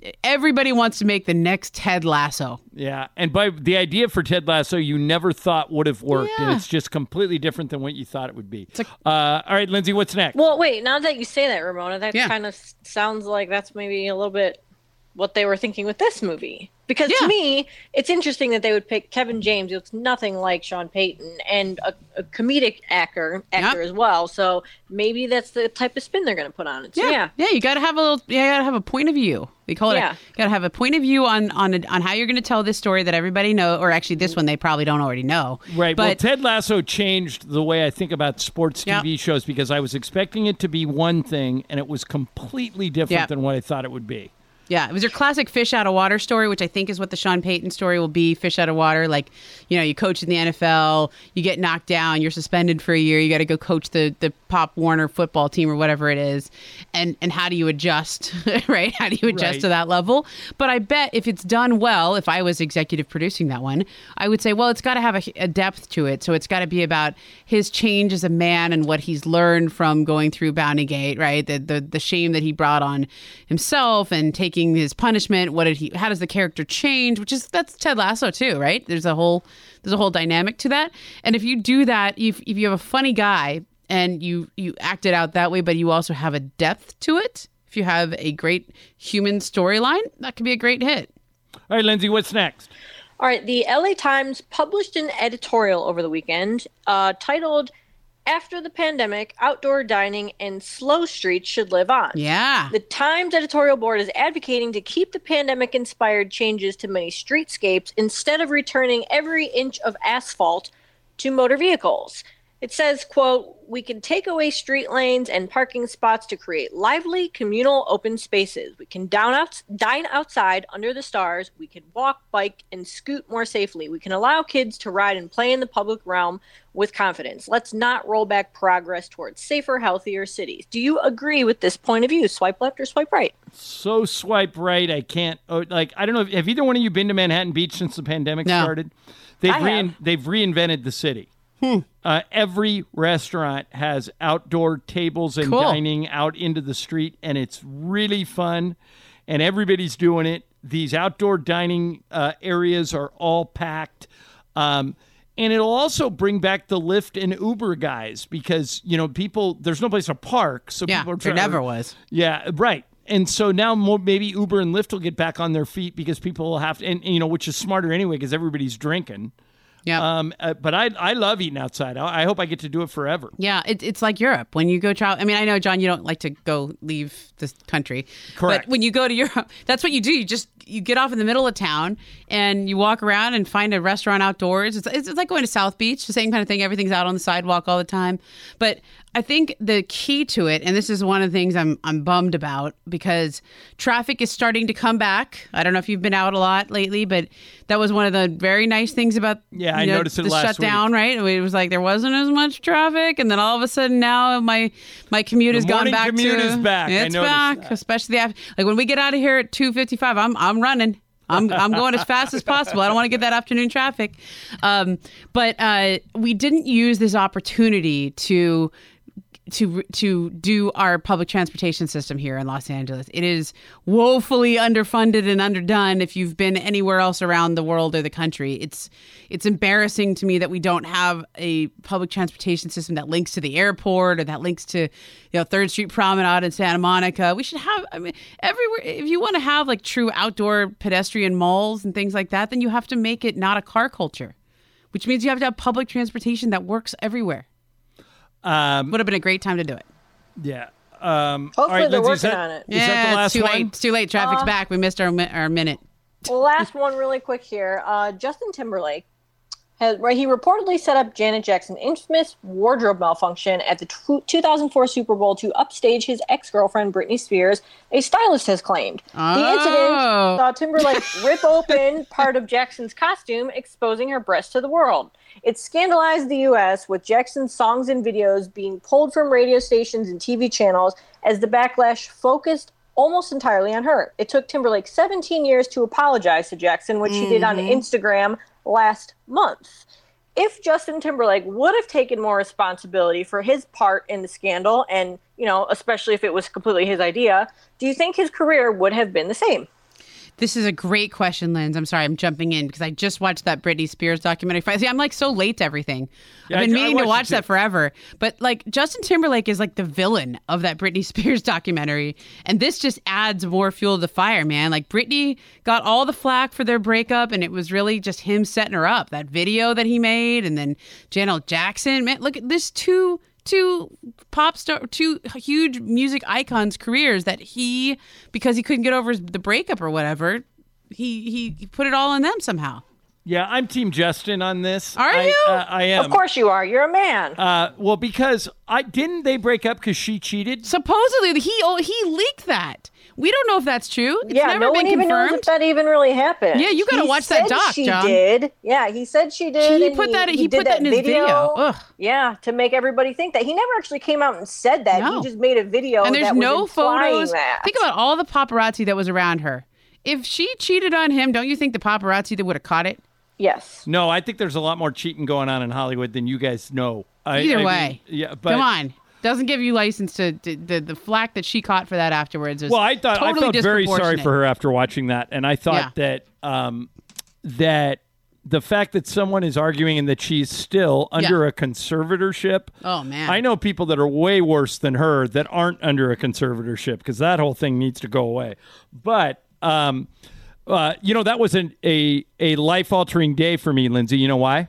Speaker 2: everybody wants to make the next Ted Lasso.
Speaker 1: Yeah, and by the idea for Ted Lasso, you never thought would have worked, and it's just completely different than what you thought it would be. All right, Lindsay, what's next?
Speaker 3: Well, wait, now that you say that, Ramona, that kind of sounds like that's maybe a little bit what they were thinking with this movie. Because to me, it's interesting that they would pick Kevin James, who looks nothing like Sean Payton, and a comedic actor as well. So maybe that's the type of spin they're going to put on it. So,
Speaker 2: yeah, you got to have a point of view. We call it. You got to have a point of view on how you're going to tell this story that everybody know, or actually this one they probably don't already know.
Speaker 1: Right. But Ted Lasso changed the way I think about sports TV shows because I was expecting it to be one thing, and it was completely different than what I thought it would be.
Speaker 2: Yeah, it was your classic fish out of water story, which I think is what the Sean Payton story will be, fish out of water. Like, you coach in the NFL, you get knocked down, you're suspended for a year, you got to go coach the Pop Warner football team or whatever it is. And how do you adjust, right? How do you adjust to that level? But I bet if it's done well, if I was executive producing that one, I would say, well, it's got to have a depth to it. So it's got to be about his change as a man and what he's learned from going through Bounty Gate, right? The shame that he brought on himself and taking his punishment. How does the character change? That's Ted Lasso too, right? There's a whole dynamic to that. And if you do that, if you have a funny guy and you act it out that way, but you also have a depth to it, if you have a great human storyline, that could be a great hit.
Speaker 1: All right, Lindsay, what's next?
Speaker 3: All right, the LA Times published an editorial over the weekend titled "After the Pandemic, Outdoor Dining and Slow Streets Should Live On."
Speaker 2: Yeah.
Speaker 3: The Times editorial board is advocating to keep the pandemic-inspired changes to many streetscapes instead of returning every inch of asphalt to motor vehicles. It says, quote, "We can take away street lanes and parking spots to create lively, communal open spaces. We can dine outside under the stars. We can walk, bike, and scoot more safely. We can allow kids to ride and play in the public realm with confidence. Let's not roll back progress towards safer, healthier cities." Do you agree with this point of view? Swipe left or swipe right?
Speaker 1: So swipe right. I can't. I don't know. Have either one of you been to Manhattan Beach since the pandemic started? They've reinvented the city. Every restaurant has outdoor tables and dining out into the street, and it's really fun, and everybody's doing it. These outdoor dining areas are all packed, and it'll also bring back the Lyft and Uber guys because, people, there's no place to park, so people are
Speaker 2: there never was.
Speaker 1: Yeah, right. And so now maybe Uber and Lyft will get back on their feet because people will have to, and which is smarter anyway because everybody's drinking.
Speaker 2: Yeah.
Speaker 1: But I love eating outside. I hope I get to do it forever.
Speaker 2: Yeah, it's like Europe. When you go travel, I mean, I know, John, you don't like to go leave this country.
Speaker 1: Correct.
Speaker 2: But when you go to Europe, that's what you do. You get off in the middle of town and you walk around and find a restaurant outdoors. It's like going to South Beach, the same kind of thing. Everything's out on the sidewalk all the time. But I think the key to it, and this is one of the things I'm bummed about, because traffic is starting to come back. I don't know if you've been out a lot lately, but that was one of the very nice things about
Speaker 1: I noticed it
Speaker 2: the
Speaker 1: last
Speaker 2: shutdown,
Speaker 1: week.
Speaker 2: right? It was like there wasn't as much traffic, and then all of a sudden now my commute has gone back.
Speaker 1: The morning commute is back.
Speaker 2: It's back,
Speaker 1: that.
Speaker 2: Especially like when we get out of here at 2:55. I'm running. I'm going as fast as possible. I don't want to get that afternoon traffic. But we didn't use this opportunity to do our public transportation system here in Los Angeles. It is woefully underfunded and underdone. If you've been anywhere else around the world or the country, it's embarrassing to me that we don't have a public transportation system that links to the airport or that links to 3rd Street Promenade in Santa Monica. We should have, everywhere. If you want to have like true outdoor pedestrian malls and things like that, then you have to make it not a car culture, which means you have to have public transportation that works everywhere. Would have been a great time to do it.
Speaker 1: Yeah.
Speaker 3: Hopefully they're working on it.
Speaker 1: Is that the last
Speaker 2: it's too
Speaker 1: one?
Speaker 2: late. It's too late. Traffic's back. We missed our minute.
Speaker 3: Last one really quick here. Justin Timberlake he reportedly set up Janet Jackson's infamous wardrobe malfunction at the 2004 Super Bowl to upstage his ex-girlfriend Britney Spears, a stylist has claimed. The incident saw Timberlake rip open part of Jackson's costume, exposing her breasts to the world. It scandalized the U.S., with Jackson's songs and videos being pulled from radio stations and TV channels as the backlash focused almost entirely on her. It took Timberlake 17 years to apologize to Jackson, which he did on Instagram last month. If Justin Timberlake would have taken more responsibility for his part in the scandal, and, especially if it was completely his idea, do you think his career would have been the same?
Speaker 2: This is a great question, Linz. I'm sorry, I'm jumping in because I just watched that Britney Spears documentary. See, I'm like so late to everything. I've been meaning to watch that forever. But like Justin Timberlake is like the villain of that Britney Spears documentary. And this just adds more fuel to the fire, man. Like Britney got all the flack for their breakup and it was really just him setting her up. That video that he made and then Janet Jackson. Man, look at this two pop star, two huge music icons' careers that he, because he couldn't get over the breakup or whatever, he put it all on them somehow.
Speaker 1: Yeah, I'm Team Justin on this.
Speaker 2: Are you?
Speaker 1: I am.
Speaker 3: Of course you are. You're a man.
Speaker 1: Well, because didn't they break up because she cheated?
Speaker 2: Supposedly, he leaked that. We don't know if that's true. It's never
Speaker 3: no
Speaker 2: been
Speaker 3: one even knows if that even really happened.
Speaker 2: Yeah, you got to watch that doc,
Speaker 3: she
Speaker 2: John.
Speaker 3: Did. Yeah, he said she did.
Speaker 2: He put that in his video. Ugh.
Speaker 3: Yeah, to make everybody think that. He never actually came out and said that.
Speaker 2: No.
Speaker 3: He just made a video
Speaker 2: and there's
Speaker 3: that was
Speaker 2: no photos.
Speaker 3: That.
Speaker 2: Think about all the paparazzi that was around her. If she cheated on him, don't you think the paparazzi that would have caught it?
Speaker 3: Yes.
Speaker 1: No, I think there's a lot more cheating going on in Hollywood than you guys know.
Speaker 2: Either way.
Speaker 1: Yeah, but
Speaker 2: come on. Doesn't give you license to the flack that she caught for that afterwards.
Speaker 1: Well, I felt very sorry for her after watching that, and I thought that that the fact that someone is arguing and that she's still under a conservatorship.
Speaker 2: Oh man,
Speaker 1: I know people that are way worse than her that aren't under a conservatorship because that whole thing needs to go away. But that was a life-altering day for me, Lindsay. You know why?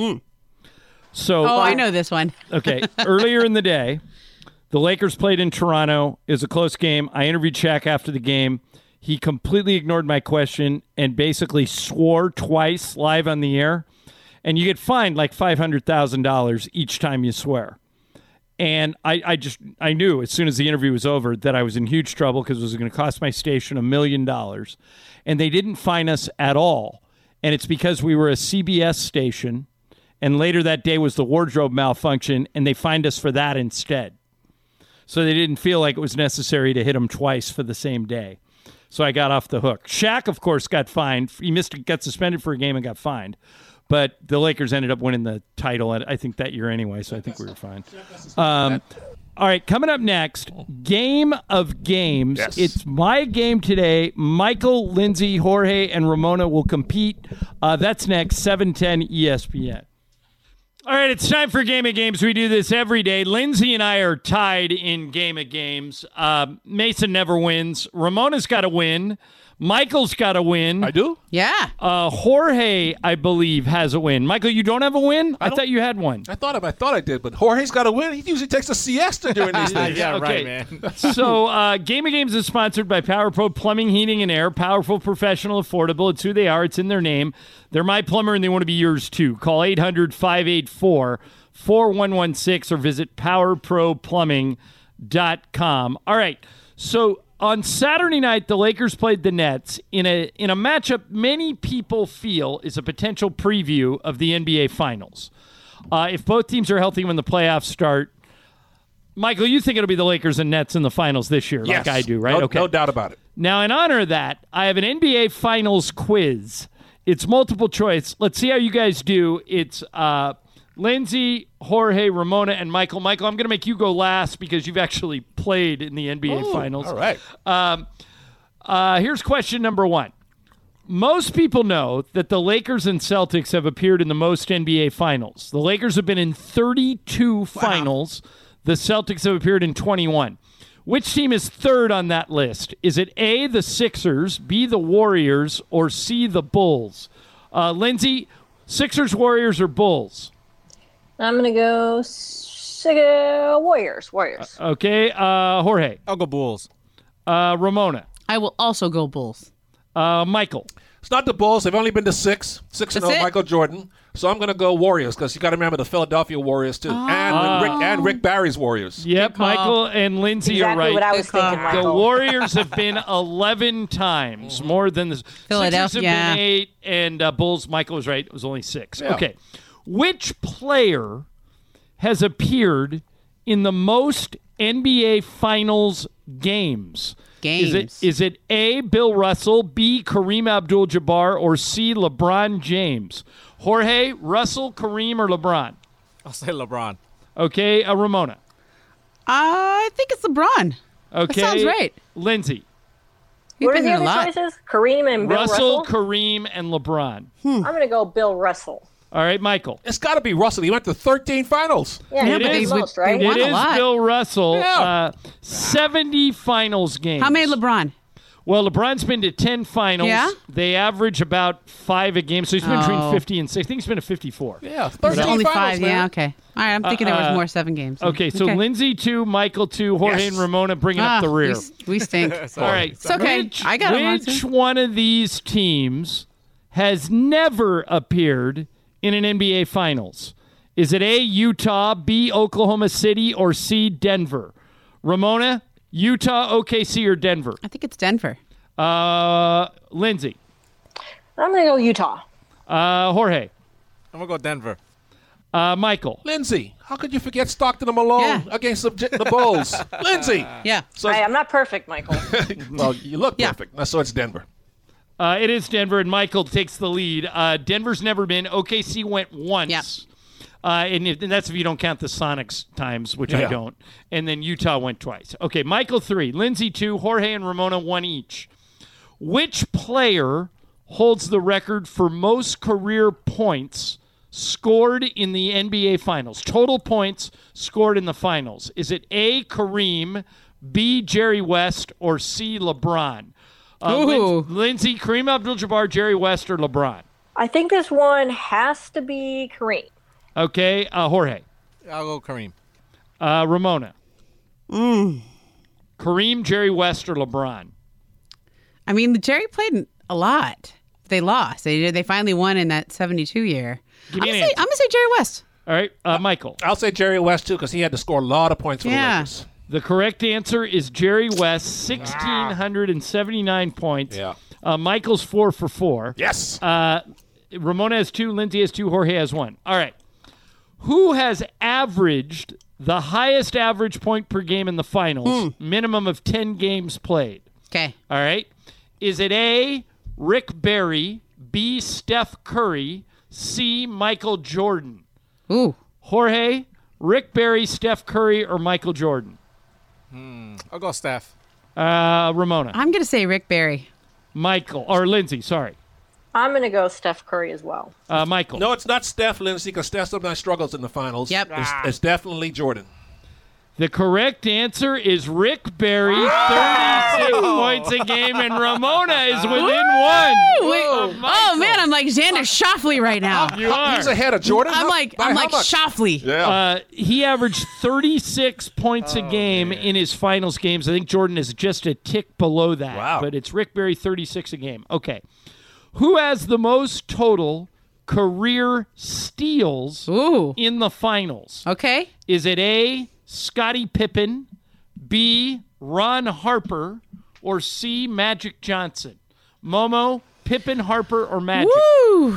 Speaker 1: So,
Speaker 2: I know this one.
Speaker 1: Okay. Earlier in the day, the Lakers played in Toronto. It was a close game. I interviewed Shaq after the game. He completely ignored my question and basically swore twice live on the air. And you get fined like $500,000 each time you swear. And I knew as soon as the interview was over that I was in huge trouble because it was going to cost my station $1 million. And they didn't fine us at all. And it's because we were a CBS station. And later that day was the wardrobe malfunction, and they fined us for that instead. So they didn't feel like it was necessary to hit them twice for the same day. So I got off the hook. Shaq, of course, got fined. He got suspended for a game and got fined. But the Lakers ended up winning the title, I think, that year anyway, so I think we were fine. All right, coming up next, Game of Games. Yes. It's my game today. Michael, Lindsay, Jorge, and Ramona will compete. That's next, 7:10 ESPN. All right, it's time for Game of Games. We do this every day. Lindsay and I are tied in Game of Games. Mason never wins. Ramona's got to win. Michael's got to win.
Speaker 4: I do?
Speaker 2: Yeah.
Speaker 1: Jorge, I believe, has a win. Michael, you don't have a win? I thought you had one.
Speaker 4: I thought I did, but Jorge's got a win. He usually takes a siesta during these things.
Speaker 7: Yeah,
Speaker 1: okay.
Speaker 7: Right, man.
Speaker 1: So, Game of Games is sponsored by Power Pro Plumbing, Heating, and Air. Powerful, professional, affordable. It's who they are. It's in their name. They're my plumber, and they want to be yours, too. Call 800-584-4116 or visit powerproplumbing.com. All right, so on Saturday night, the Lakers played the Nets in a matchup many people feel is a potential preview of the NBA Finals. If both teams are healthy when the playoffs start, Michael, you think it'll be the Lakers and Nets in the Finals this year,
Speaker 4: yes.
Speaker 1: like I do, right?
Speaker 4: No doubt about it.
Speaker 1: Now, in honor of that, I have an NBA Finals quiz. It's multiple choice. Let's see how you guys do. It's Lindsay, Jorge, Ramona, and Michael. Michael, I'm going to make you go last because you've actually played in the NBA Finals.
Speaker 4: All right.
Speaker 1: Here's question number one. Most people know that the Lakers and Celtics have appeared in the most NBA Finals. The Lakers have been in 32 finals. The Celtics have appeared in 21. Which team is third on that list? Is it A, the Sixers, B, the Warriors, or C, the Bulls? Lindsay, Sixers, Warriors, or Bulls?
Speaker 3: I'm going to go Warriors.
Speaker 1: Okay. Jorge?
Speaker 7: I'll go Bulls.
Speaker 1: Ramona?
Speaker 2: I will also go Bulls.
Speaker 1: Michael?
Speaker 4: It's not the Bulls. They've only been to 6-0, Michael Jordan. So I'm going to go Warriors because you got to remember the Philadelphia Warriors too, and Rick Barry's Warriors.
Speaker 1: Yep, Michael and Lindsay are right.
Speaker 3: What I was thinking, Michael.
Speaker 1: The Warriors have been 11 times more than the
Speaker 2: Philadelphia.
Speaker 1: Sixers have been 8, and Bulls. Michael was right; it was only 6.
Speaker 4: Yeah.
Speaker 1: Okay, which player has appeared in the most NBA Finals games? Is it A, Bill Russell, B, Kareem Abdul-Jabbar, or C, LeBron James? Jorge, Russell, Kareem, or LeBron?
Speaker 7: I'll say LeBron.
Speaker 1: Okay, Ramona.
Speaker 2: I think it's LeBron.
Speaker 1: Okay.
Speaker 2: That sounds right.
Speaker 1: Lindsay.
Speaker 3: What are the other choices? Kareem and Bill Russell?
Speaker 1: Kareem, and LeBron.
Speaker 3: I'm going to go Bill Russell.
Speaker 1: All right, Michael.
Speaker 4: It's got to be Russell. He went to 13 finals.
Speaker 3: Yeah, it is most, right?
Speaker 1: It is Bill Russell. Yeah. 70 finals games.
Speaker 2: How many LeBron?
Speaker 1: Well, LeBron's been to 10 finals.
Speaker 2: Yeah?
Speaker 1: They average about 5 a game, so he's been between 50 and 60. I think he's been to 54.
Speaker 4: Yeah, 13
Speaker 2: only
Speaker 4: finals,
Speaker 2: 5. Man. Yeah, okay. All right, I'm thinking there was more 7 games.
Speaker 1: Okay, so Lindsay 2, Michael 2, Jorge and Ramona bringing up the rear.
Speaker 2: We stink.
Speaker 1: All right.
Speaker 2: It's okay. I got
Speaker 1: Which one of these teams has never appeared in an NBA Finals? Is it A, Utah, B, Oklahoma City, or C, Denver? Ramona, Utah, OKC, or Denver?
Speaker 2: I think it's Denver.
Speaker 1: Lindsay?
Speaker 3: I'm going to go Utah.
Speaker 1: Jorge?
Speaker 7: I'm going to go Denver.
Speaker 1: Michael?
Speaker 4: Lindsay, how could you forget Stockton and Malone against the Bulls? Lindsay.
Speaker 2: Yeah.
Speaker 3: So I'm not perfect, Michael.
Speaker 4: Well, you look perfect. So it's Denver.
Speaker 1: It is Denver, and Michael takes the lead. Denver's never been. OKC went once.
Speaker 2: Yep.
Speaker 1: And that's if you don't count the Sonics times, which I don't. And then Utah went twice. Okay, Michael 3, Lindsay 2, Jorge and Ramona 1 each. Which player holds the record for most career points scored in the NBA Finals? Total points scored in the Finals. Is it A, Kareem, B, Jerry West, or C, LeBron? Lindsay, Kareem Abdul-Jabbar, Jerry West, or LeBron?
Speaker 3: I think this one has to be Kareem.
Speaker 1: Okay, Jorge.
Speaker 7: I'll go Kareem.
Speaker 1: Ramona. Kareem, Jerry West, or LeBron?
Speaker 2: I mean, Jerry played a lot. They lost. They finally won in that 72 year. I'm going to say Jerry West.
Speaker 1: All right, Michael.
Speaker 4: I'll say Jerry West, too, because he had to score a lot of points for the Lakers.
Speaker 1: The correct answer is Jerry West, 1,679 points.
Speaker 4: Yeah.
Speaker 1: Michael's 4 for 4.
Speaker 4: Yes.
Speaker 1: Ramona has 2, Lindsay has 2, Jorge has 1. All right. Who has averaged the highest average point per game in the finals, minimum of 10 games played?
Speaker 2: Okay.
Speaker 1: All right. Is it A, Rick Barry, B, Steph Curry, C, Michael Jordan?
Speaker 2: Ooh.
Speaker 1: Jorge, Rick Barry, Steph Curry, or Michael Jordan?
Speaker 7: I'll go Steph.
Speaker 1: Ramona.
Speaker 2: I'm going to say Rick Barry.
Speaker 1: Michael, or Lindsay, sorry.
Speaker 3: I'm going to go Steph Curry as well.
Speaker 1: Michael.
Speaker 4: No, it's not Steph, Lindsay, because Steph sometimes struggles in the finals.
Speaker 2: Yep.
Speaker 4: It's definitely Jordan.
Speaker 1: The correct answer is Rick Barry, 36 points a game, and Ramona is within 1.
Speaker 2: Oh, man, I'm like Xander Schauffele right now.
Speaker 1: You are.
Speaker 4: He's ahead of Jordan?
Speaker 2: I'm like Schauffele.
Speaker 4: Yeah.
Speaker 1: He averaged 36 points a game in his finals games. I think Jordan is just a tick below that.
Speaker 4: Wow.
Speaker 1: But it's Rick Barry, 36 a game. Okay. Who has the most total career steals in the finals?
Speaker 2: Okay.
Speaker 1: Is it A, Scottie Pippen, B, Ron Harper, or C, Magic Johnson? Momo, Pippen, Harper, or Magic?
Speaker 2: Woo!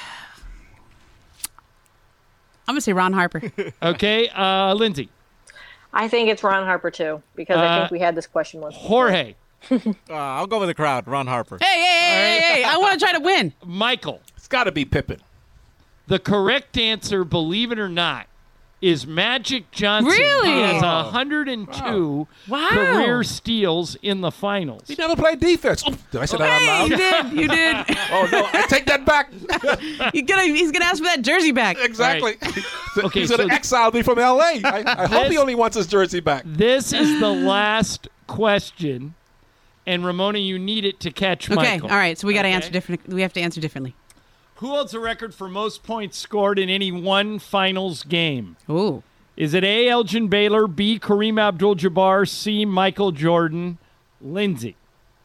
Speaker 2: I'm going to say Ron Harper.
Speaker 1: Okay, Lindsay.
Speaker 3: I think it's Ron Harper, too, because I think we had this question once before.
Speaker 1: Jorge.
Speaker 7: I'll go with the crowd, Ron Harper.
Speaker 2: Hey, I want to try to win.
Speaker 1: Michael.
Speaker 4: It's got to be Pippen.
Speaker 1: The correct answer, believe it or not, is Magic Johnson.
Speaker 2: Really?
Speaker 1: He has 102 career steals in the finals.
Speaker 4: He never played defense. Oh, did I say that out loud?
Speaker 2: You did.
Speaker 4: Oh, no, I take that back.
Speaker 2: He's gonna ask for that jersey back.
Speaker 4: Exactly.
Speaker 1: Right. Okay,
Speaker 4: he's going to exile me from L.A. I hope he only wants his jersey back.
Speaker 1: This is the last question, and Ramona, you need it to catch Michael.
Speaker 2: Okay, all right, so we got to answer different. We have to answer differently.
Speaker 1: Who holds the record for most points scored in any one finals game?
Speaker 2: Ooh.
Speaker 1: Is it A, Elgin Baylor, B, Kareem Abdul-Jabbar, C, Michael Jordan? Lindsay.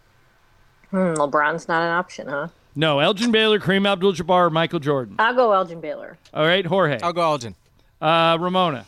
Speaker 3: LeBron's not an option, huh?
Speaker 1: No, Elgin Baylor, Kareem Abdul-Jabbar, or Michael Jordan?
Speaker 3: I'll go Elgin Baylor.
Speaker 1: All right, Jorge.
Speaker 7: I'll go Elgin.
Speaker 1: Ramona.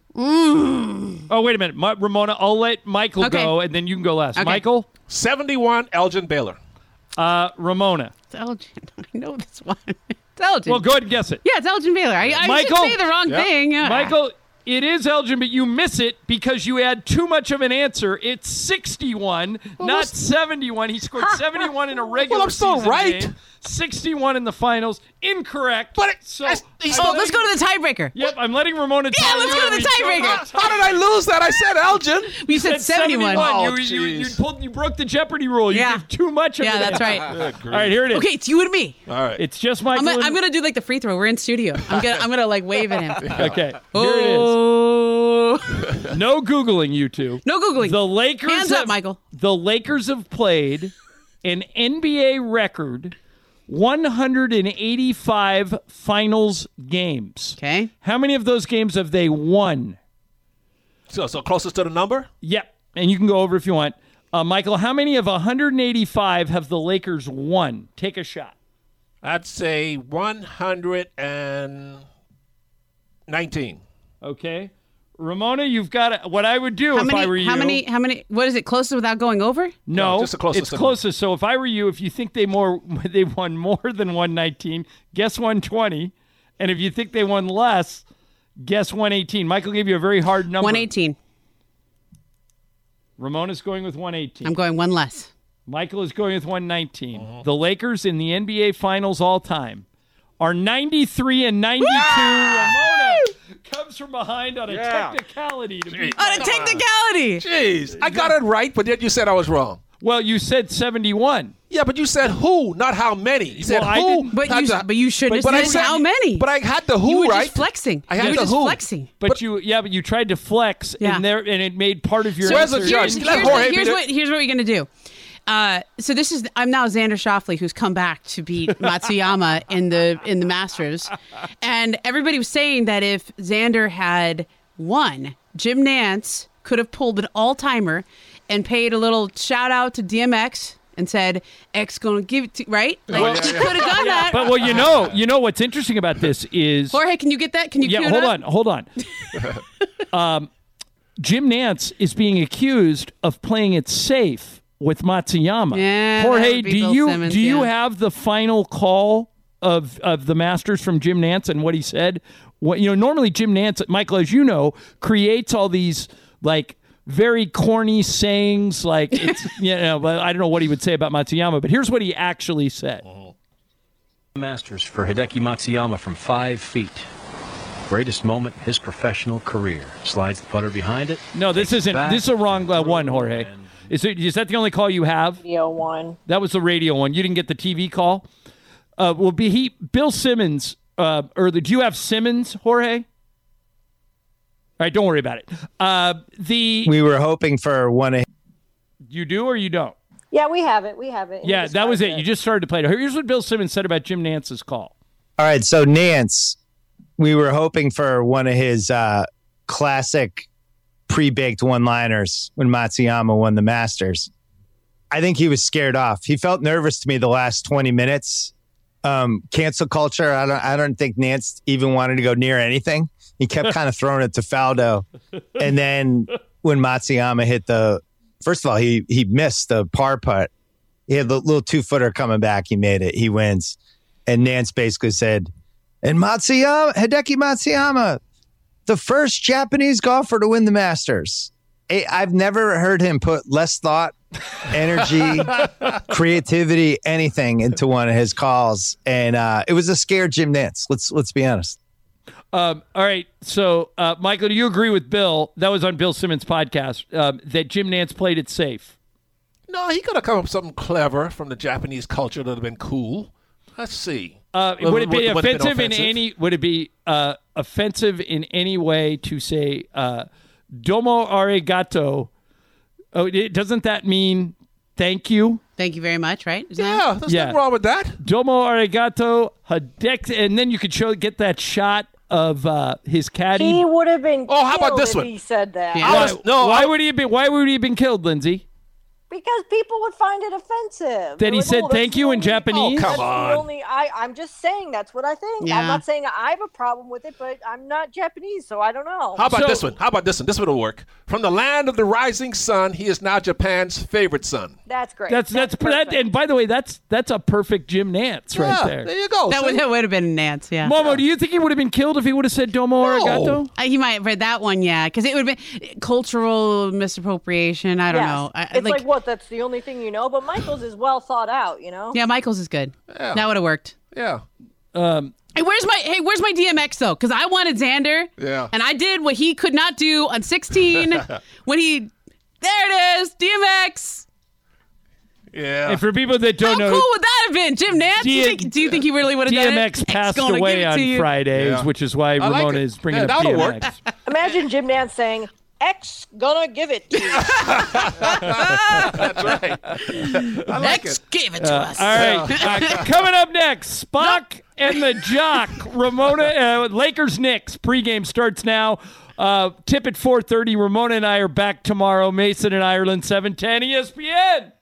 Speaker 1: Oh, wait a minute. Ramona, I'll let Michael go, and then you can go last. Okay. Michael?
Speaker 4: 71, Elgin Baylor.
Speaker 1: Ramona.
Speaker 2: It's Elgin. I know this one. It's Elgin.
Speaker 1: Well, go ahead and guess it.
Speaker 2: Yeah, it's Elgin Baylor. I should say the wrong thing.
Speaker 1: Michael, it is Elgin, but you miss it because you had too much of an answer. It's 61, not 71. He scored 71 in a regular season game. 61 in the finals. Incorrect.
Speaker 4: But
Speaker 1: so
Speaker 2: let's go to the tiebreaker.
Speaker 1: Yep, I'm letting Ramona
Speaker 2: Yeah, let's go to the tiebreaker.
Speaker 4: How did I lose that? I said Elgin.
Speaker 2: You said 71.
Speaker 4: Oh,
Speaker 1: you broke the Jeopardy rule. You gave too much of it.
Speaker 2: Yeah, that's right.
Speaker 1: All right, here it is.
Speaker 2: Okay, it's you and me.
Speaker 4: All right.
Speaker 1: It's just Michael.
Speaker 2: I'm gonna do like the free throw. We're in studio. I'm gonna like wave at him.
Speaker 1: Okay. Here it is. No Googling, you two.
Speaker 2: No Googling.
Speaker 1: The Lakers.
Speaker 2: Hands up, Michael.
Speaker 1: The Lakers have played an NBA record 185 finals games.
Speaker 2: Okay.
Speaker 1: How many of those games have they won?
Speaker 4: So closest to the number?
Speaker 1: Yep. And you can go over if you want. Michael, how many of 185 have the Lakers won? Take a shot.
Speaker 4: I'd say 119.
Speaker 1: Okay. Ramona, you've got what I would do if I were you.
Speaker 2: How many? What is it? Closest without going over?
Speaker 1: No,
Speaker 4: just the closest.
Speaker 1: It's closest. So if I were you, if you think they won more than 119, guess 120. And if you think they won less, guess 118. Michael gave you a very hard number.
Speaker 2: 118.
Speaker 1: Ramona's going with 118.
Speaker 2: I'm going one less.
Speaker 1: Michael is going with 119. The Lakers in the NBA Finals all time are 93 and 92. Ramona comes from behind on a technicality.
Speaker 2: On a technicality.
Speaker 4: Jeez. I got it right, but yet you said I was wrong.
Speaker 1: Well, you said 71.
Speaker 4: Yeah, but you said who, not how many. You said who.
Speaker 2: But you shouldn't have said how many.
Speaker 4: But I had the who,
Speaker 2: you were
Speaker 4: right?
Speaker 2: Just flexing.
Speaker 4: I had
Speaker 2: you were
Speaker 4: the
Speaker 2: just
Speaker 4: who.
Speaker 2: flexing.
Speaker 1: But you tried to flex in there, and it made part of your
Speaker 2: so
Speaker 1: answer.
Speaker 4: Here's
Speaker 2: what we're going to do. So I'm now Xander Schauffele, who's come back to beat Matsuyama in the Masters, and everybody was saying that if Xander had won, Jim Nantz could have pulled an all-timer and paid a little shout out to DMX and said, X gonna give it to Like he could have done that.
Speaker 1: But you know what's interesting about this is
Speaker 2: Jorge, can you get that? Can you?
Speaker 1: Yeah, hold on. Jim Nantz is being accused of playing it safe with Matsuyama.
Speaker 2: Yeah,
Speaker 1: Jorge, do you have the final call of the Masters from Jim Nantz and what he said? Normally Jim Nantz, Michael, as you know, creates all these very corny sayings, but I don't know what he would say about Matsuyama, but here's what he actually said.
Speaker 9: Masters for Hideki Matsuyama from 5 feet. Greatest moment in his professional career. Slides the putter behind it.
Speaker 1: No, this isn't. This is a wrong one, Jorge. Is that the only call you have?
Speaker 3: Radio one.
Speaker 1: That was the radio one. You didn't get the TV call? Bill Simmons, do you have Simmons, Jorge? All right, don't worry about it.
Speaker 10: We were hoping for one.
Speaker 1: You do or you don't?
Speaker 3: Yeah, we have it.
Speaker 1: Yeah, that was it. You just started to play it. Here's what Bill Simmons said about Jim Nantz's call.
Speaker 10: All right, so Nantz, we were hoping for one of his classic pre-baked one-liners when Matsuyama won the Masters. I think he was scared off. He felt nervous to me the last 20 minutes. Cancel culture, I don't think Nantz even wanted to go near anything. He kept kind of throwing it to Faldo. And then when Matsuyama hit first of all, he missed the par putt. He had the little 2-footer coming back. He made it. He wins. And Nantz basically said, and Hideki Matsuyama, the first Japanese golfer to win the Masters. I've never heard him put less thought, energy, creativity, anything into one of his calls. And it was a scared Jim Nantz. Let's be honest.
Speaker 1: All right. So, Michael, do you agree with Bill? That was on Bill Simmons' podcast, that Jim Nantz played it safe.
Speaker 4: No, he could have come up with something clever from the Japanese culture that would have been cool. Let's see.
Speaker 1: Would it be offensive in any? Would it be offensive in any way to say "domo arigato"? Oh, doesn't that mean thank you?
Speaker 2: Thank you very much, right?
Speaker 4: There's nothing wrong with that.
Speaker 1: Domo arigato, Hideki, and then you could get that shot of his caddy.
Speaker 3: He would have been.
Speaker 4: Oh, how about this
Speaker 3: if
Speaker 4: one?
Speaker 3: He said that.
Speaker 1: Yeah. Why would he have been? Why would he have been killed, Lindsay?
Speaker 3: Because people would find it offensive.
Speaker 1: That he said thank you in Japanese?
Speaker 4: Oh, come on.
Speaker 3: I'm just saying that's what I think.
Speaker 2: Yeah.
Speaker 3: I'm not saying I have a problem with it, but I'm not Japanese, so I don't know.
Speaker 4: How about this one? This one will work. From the land of the rising sun, he is now Japan's favorite son.
Speaker 3: That's great.
Speaker 1: That's perfect. And by the way, that's a perfect Jim Nantz right there.
Speaker 4: There you go.
Speaker 2: That would have been Nantz, yeah.
Speaker 1: Momo, do you think he would have been killed if he would have said domo arigato?
Speaker 2: He might have read that one, yeah, because it would have been cultural misappropriation. I don't know.
Speaker 3: It's what that's the only thing you know, but Michaels is well thought out, you know?
Speaker 2: Yeah, Michaels is good. Yeah. That would have worked.
Speaker 4: Yeah.
Speaker 2: Hey, where's my DMX though? Because I wanted Xander.
Speaker 4: Yeah.
Speaker 2: And I did what he could not do on 16 when he. There it is, DMX.
Speaker 4: Yeah.
Speaker 1: And for people that don't know,
Speaker 2: how cool would that have been, Jim Nantz? Do you think he really would have done it?
Speaker 1: DMX passed away on Fridays, which is why Ramona is bringing up DMX.
Speaker 3: Work. Imagine Jim Nantz saying, X gonna give it to you.
Speaker 4: That's right.
Speaker 2: X gave it to us.
Speaker 1: All right. Coming up next, Spock and the Jock. Ramona, Lakers Knicks. Pregame starts now. Tip at 4:30. Ramona and I are back tomorrow. Mason in Ireland, 710 ESPN.